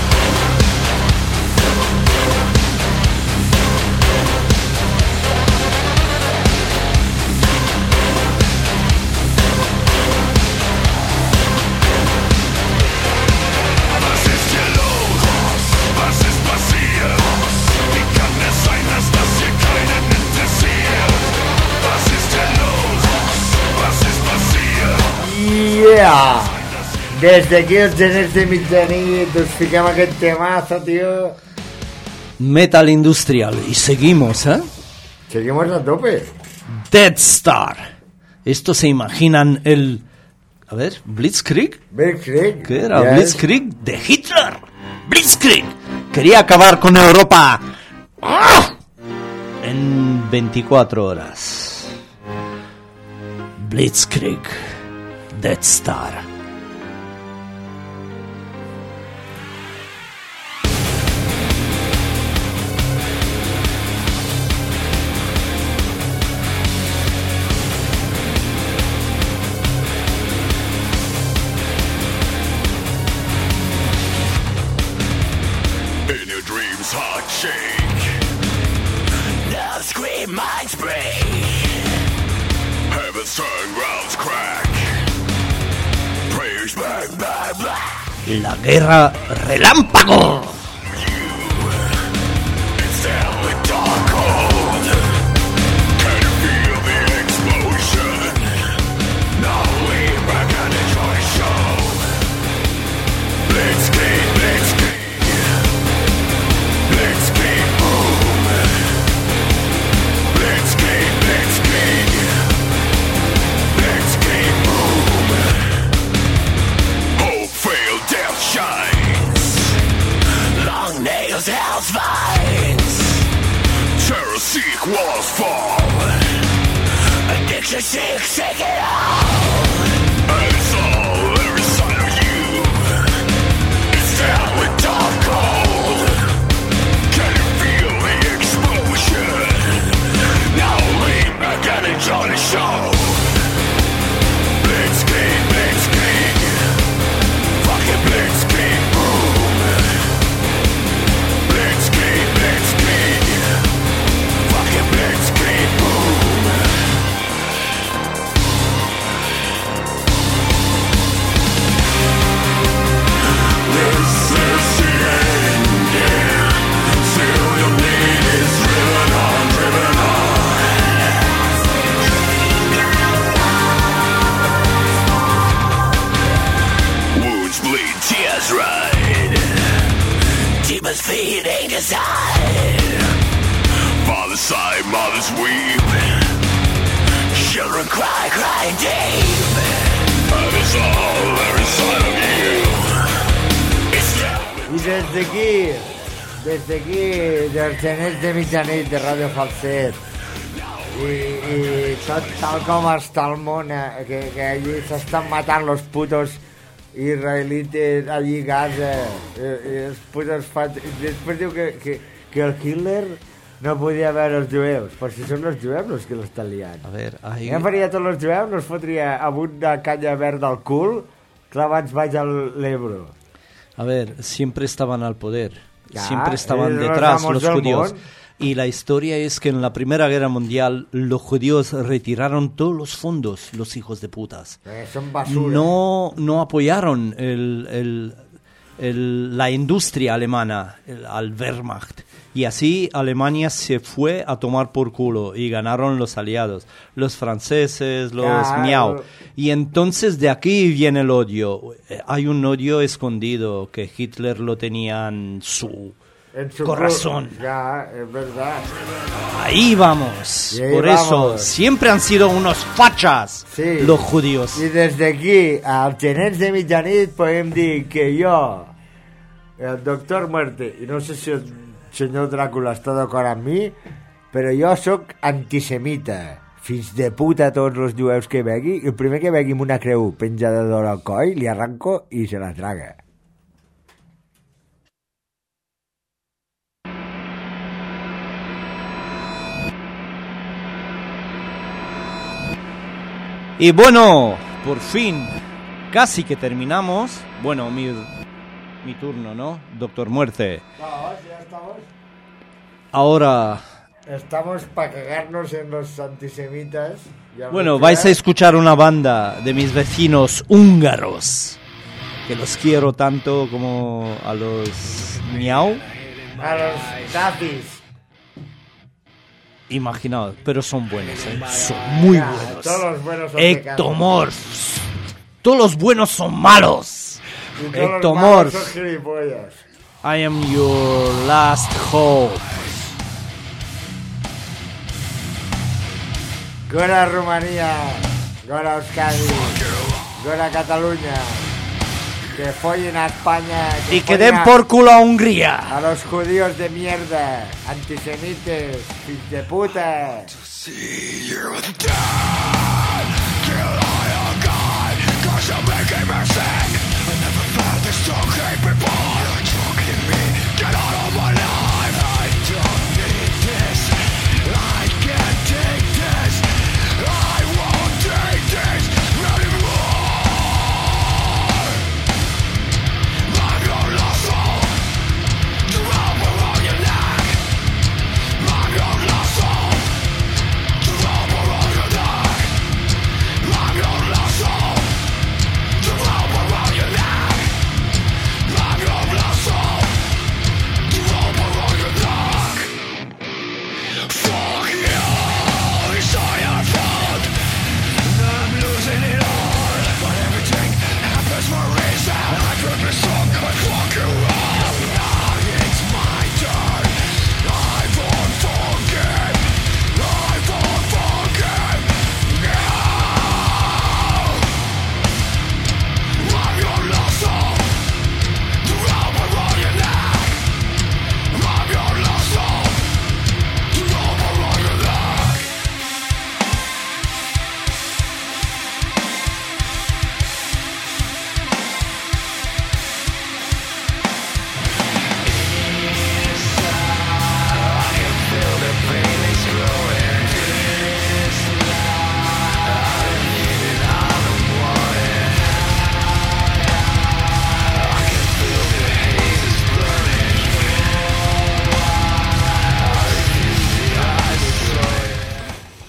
C: Was ist hier los? Was ist passiert? Wie kann es sein, dass das hier keinen interessiert? Was ist hier los? Was ist passiert?
B: Yeah! Des d'aquí els geners de mitjanit us fiquem aquest temazo, tío.
A: Metal Industrial. Y seguimos, ¿eh?
B: Seguimos a tope.
A: Death Star. Esto se imaginan el... A ver, Blitzkrieg.
B: Blitzkrieg.
A: ¿Qué era?
B: Yes.
A: Blitzkrieg de Hitler. Blitzkrieg. Quería acabar con Europa. ¡Ah! En 24 horas. Blitzkrieg. Death Star.
G: Dreams heart shake. Love scream, minds break. Heaven's turn, grounds crack. Prayers bang, bang, bang.
A: La guerra relámpago.
G: It's deadly dark cold. Can you feel the explosion? Now lean back and enjoy the show. Blitzkrieg, Blitzkrieg. Blitzkrieg, boom. Blitzkrieg, Blitzkrieg. Blitzkrieg, boom. Hope failed, death shines. Long nails, hell's vines. Terror seek, walls fall. Addiction seek, shake it all. And it's all every side of you. It's down with dark cold. Can you feel the explosion? Now lean back and enjoy the show. Blitzkrieg, Blitzkrieg. Fucking Blitzkrieg, boom. Blitzkrieg, Blitzkrieg. Fucking Blitzkrieg, boom. This is the end, yeah. Still your need is driven on, driven on. Wounds bleed, tears ride. Demons feeding desire. Fathers sigh, mothers weep. Children cry, crying deep. And it's all every side of you. It's down.
B: I des d'aquí, dels genets de mitjanit de Ràdio Falset, i tot tal com està el món, que allí s'estan matant los putos israelites allí a Gaza, i els putos després diu que el Hitler no podia veure els jueus, però si són els jueus els que l'estan liant.
A: A ver, ahí...
B: Què faria tots els jueus? No es fotria amb una canya verda al cul clavats baix a l'Ebro.
A: A ver, siempre estaban al poder,
B: Ya,
A: siempre estaban
B: los
A: detrás
B: amos
A: los
B: del
A: judíos.
B: mundo.
A: Y la historia es que en la Primera Guerra Mundial los judíos retiraron todos los fondos, los hijos de putas.
B: Són basura.
A: No apoyaron la industria alemana, al Wehrmacht. Y así Alemania se fue a tomar por culo y ganaron los aliados, los franceses, los
B: Claro.
A: miau. Y entonces de aquí viene el odio. Hay un odio escondido que Hitler lo tenía en su corazón.
B: Ya, es verdad.
A: Ahí vamos.
B: Y ahí
A: Por
B: vamos.
A: eso siempre han sido unos fachas
B: Sí.
A: los judíos.
B: I des d'aquí, als genets de mitjanit, podem dir que jo, el doctor Muerte, i no sé si el senyor Dràcula està d'acord amb mi, però jo sóc antisemita. Fins de puta tots els jueus que vegui, i el primer que vegui amb una creu penjada d'or al coll, li arranco i se la traga.
A: Y bueno, por fin, casi que terminamos. Bueno, mi turno, ¿no? Doctor Muerte.
B: No, ya estamos.
A: Ahora,
B: Estamos para cagarnos en los antisemitas. Ya
A: bueno,
B: ves,
A: vais a
B: ¿eh?
A: escuchar una banda de mis vecinos húngaros, que los quiero tanto como a los miau.
B: A los nazis.
A: Imaginaos, pero son buenos, ¿eh? Son muy
B: Ya,
A: buenos.
B: todos los buenos son pecados.
A: Ectomorphs. Todos los buenos son malos.
B: Y todos los malos
A: Ectomorphs.
B: son gilipollas.
A: I am your last hope.
B: Gora Rumanía, gora Euskadi, gora Cataluña, que follen a España
A: Y que
B: follen
A: den por culo a Hungría.
B: a los judíos de mierda, antisemites, hijos de puta.
G: See you dead. Kill all your God, 'cause you're making me sick. I never felt this so hate before. You're choking me, get out of my life. I don't need this, I can't take this. I won't take this anymore. I'm your lost soul. Drop around your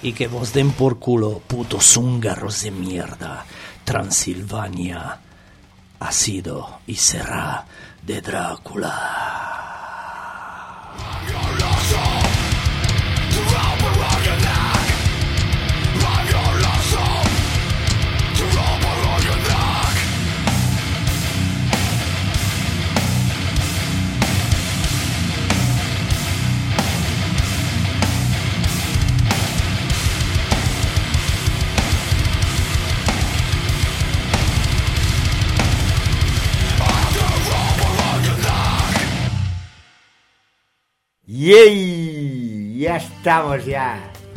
A: Y que vos den por culo, putos húngaros de mierda. Transilvania ha sido y será de Drácula.
B: ¡Yay! Ya estamos ya.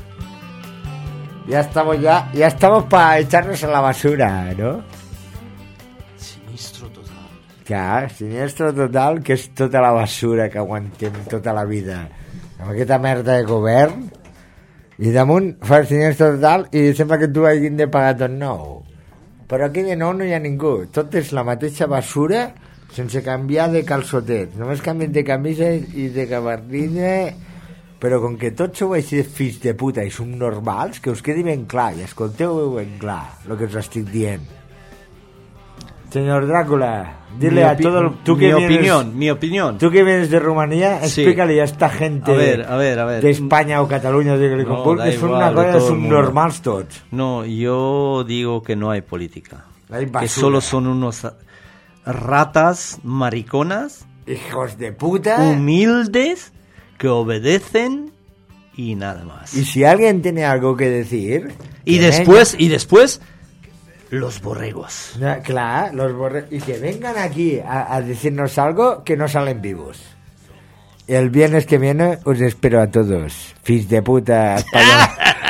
B: Ya estamos para echarnos a la basura, ¿no?
A: Sinistro total.
B: Clar, sinistro total, que és tota la basura que aguantem tota la vida amb aquesta merda de govern, i damunt fa el sinistro total i sembla que tu hagin de pagar tot nou. Però aquí de nou no hi ha ningú, tot és la mateixa basura sense canviar de calçotets, només canvien de camisa i de gabardina, però com que tots sou així de fills de puta i som normals, que us quedi ben clar i escolteu ben clar el que us estic dient. Señor Drácula, dile a todo el...
A: Mi opinión.
B: Tú que vienes de Rumanía,
A: Sí.
B: explícale a esta gente
A: A ver.
B: de España o Cataluña
A: No, da
B: que son
A: igual,
B: una
A: de
B: cosa de
A: todo el mundo.
B: subnormals tots.
A: No, yo digo que no hay política.
B: Hay
A: Que
B: basura.
A: solo son unos ratas mariconas,
B: Hijos de puta.
A: humildes, que obedecen y nada más.
B: Y si alguien tiene algo que decir...
A: Y
B: que
A: después, los borregos.
B: venga. Claro, y que vengan aquí a decirnos algo que no salen vivos. El viernes que viene os espero a todos. Fills de puta españoles.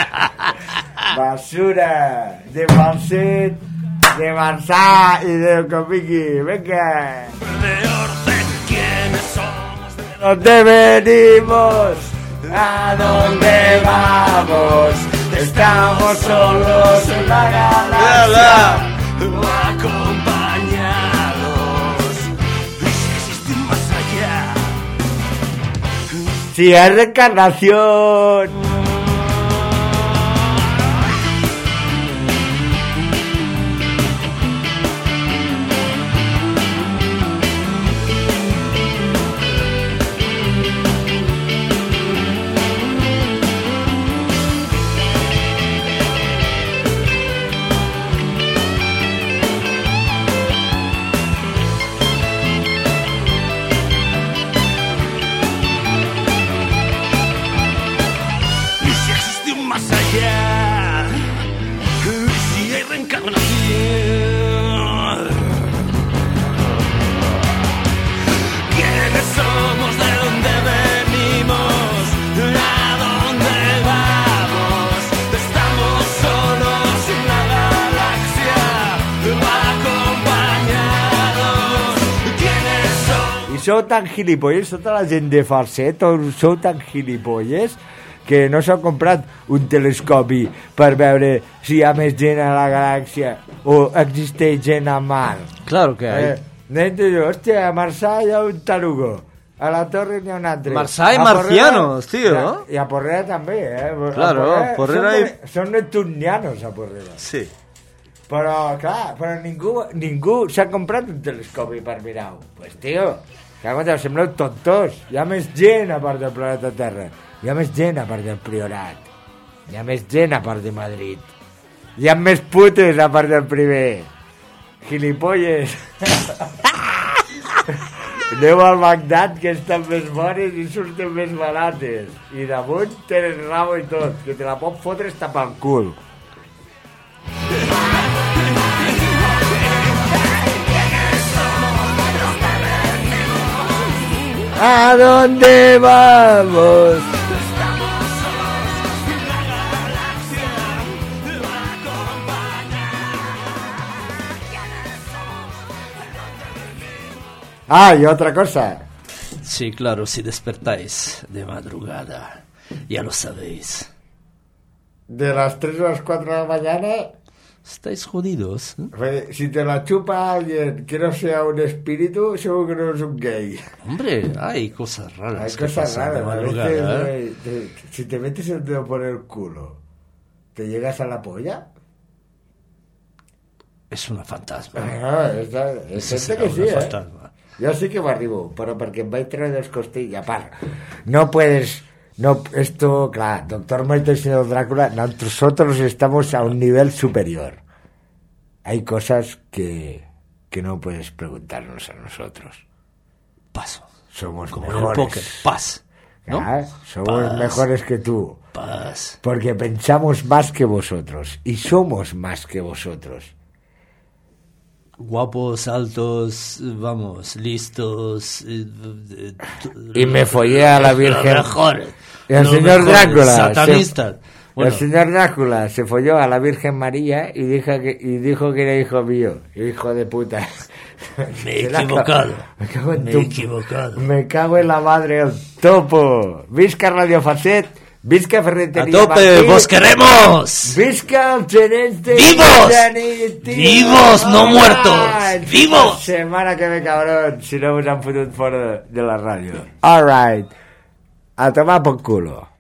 B: Basura de Falset, de Marsá y de Comiqui. Venga. ¿Dónde venimos? ¿A dónde vamos? Estamos solos en la galaxia. Si hay reencarnación.
G: Y si existe un más allá, y si hay reencarnación, ¿quiénes somos? ¿De dónde venimos? ¿A dónde vamos? Estamos solos en la galaxia, acompañados. ¿Quiénes somos?
B: I sou tan gilipolles, tota la gent de Falset, sou tan gilipolles que no s'ha comprat un telescopi per veure si hi ha més gent a la galàxia o existeix gent a Mar.
A: Claro que hay.
B: Hòstia, a Marsà hi ha un tarugo, a la Torre n'hi ha un altre.
A: Marsà i
B: A Porrera-
A: marcianos, tío.
B: I a Porrera també,
A: Claro,
B: a
A: Porrera
B: són neptunianos a Porrera.
A: Sí.
B: Però, clar, ningú s'ha comprat un telescopi per mirar-ho. Pues, tio, cago en Déu, sembleu tontos. Hi ha més gent a part del planeta Terra. Hi ha més gent a part del Priorat. Hi ha més gent a part de Madrid. Hi ha més putes a part del primer. Gilipolles. Aneu al Bagdad, que estan més bones i surten més barates. I damunt tenen rabo i tot, que te la pot fotre està pel cul. ¿A dónde vamos? Ah, y otra cosa.
A: Sí, claro, si despertáis de madrugada, ya lo sabéis.
B: De las 3 a las 4 de la mañana,
A: Estáis jodidos.
B: si te la chupa alguien que no sea un espíritu, seguro que no es un gay.
A: Hombre, hay cosas raras.
B: Hay
A: que
B: cosas
A: pasan de
B: raras. A
A: madrugada,
B: veces, si te metes el dedo por el culo ¿Te llegas a la polla?
A: És una fantasma.
B: És
A: Serà
B: que sí,
A: una fantasma.
B: Jo sí que m'arribo, però perquè em vaig treure dels costills, i a part, no puedes... No, esto, claro, Doctor Muerte y Señor Drácula, nosotros estamos a un nivel superior. Hay cosas que no puedes preguntarnos a nosotros.
A: Paso.
B: Somos
A: Como en el
B: mejores.
A: póker. Paz. ¿No?
B: Somos
A: Paz.
B: mejores que tú.
A: Paz.
B: Porque pensamos más que vosotros. Y somos más que vosotros.
A: Guapos, altos, vamos, listos.
B: Y me follé a la Virgen.
A: Mejores.
B: El
A: Los
B: señor
A: mejores,
B: Drácula.
A: Satanistas. Bueno,
B: El señor Drácula se folló a la Virgen María y dijo que era hijo mío. Hijo de puta.
A: me he equivocado.
B: Me cago en
A: Me
B: tu...
A: he equivocado.
B: Me cago en la madre, el topo. Visca Radio Facet, visca
A: A
B: Ferretería
A: tope,
B: Martí,
A: vos queremos.
B: visca el Tenente
A: ¡Vivos!
B: Janity.
A: ¡Vivos, no muertos!
B: Alright.
A: ¡Vivos!
B: Semana que ve, cabrón, si no us han fotut fora de la ràdio. All right. A tomar por culo.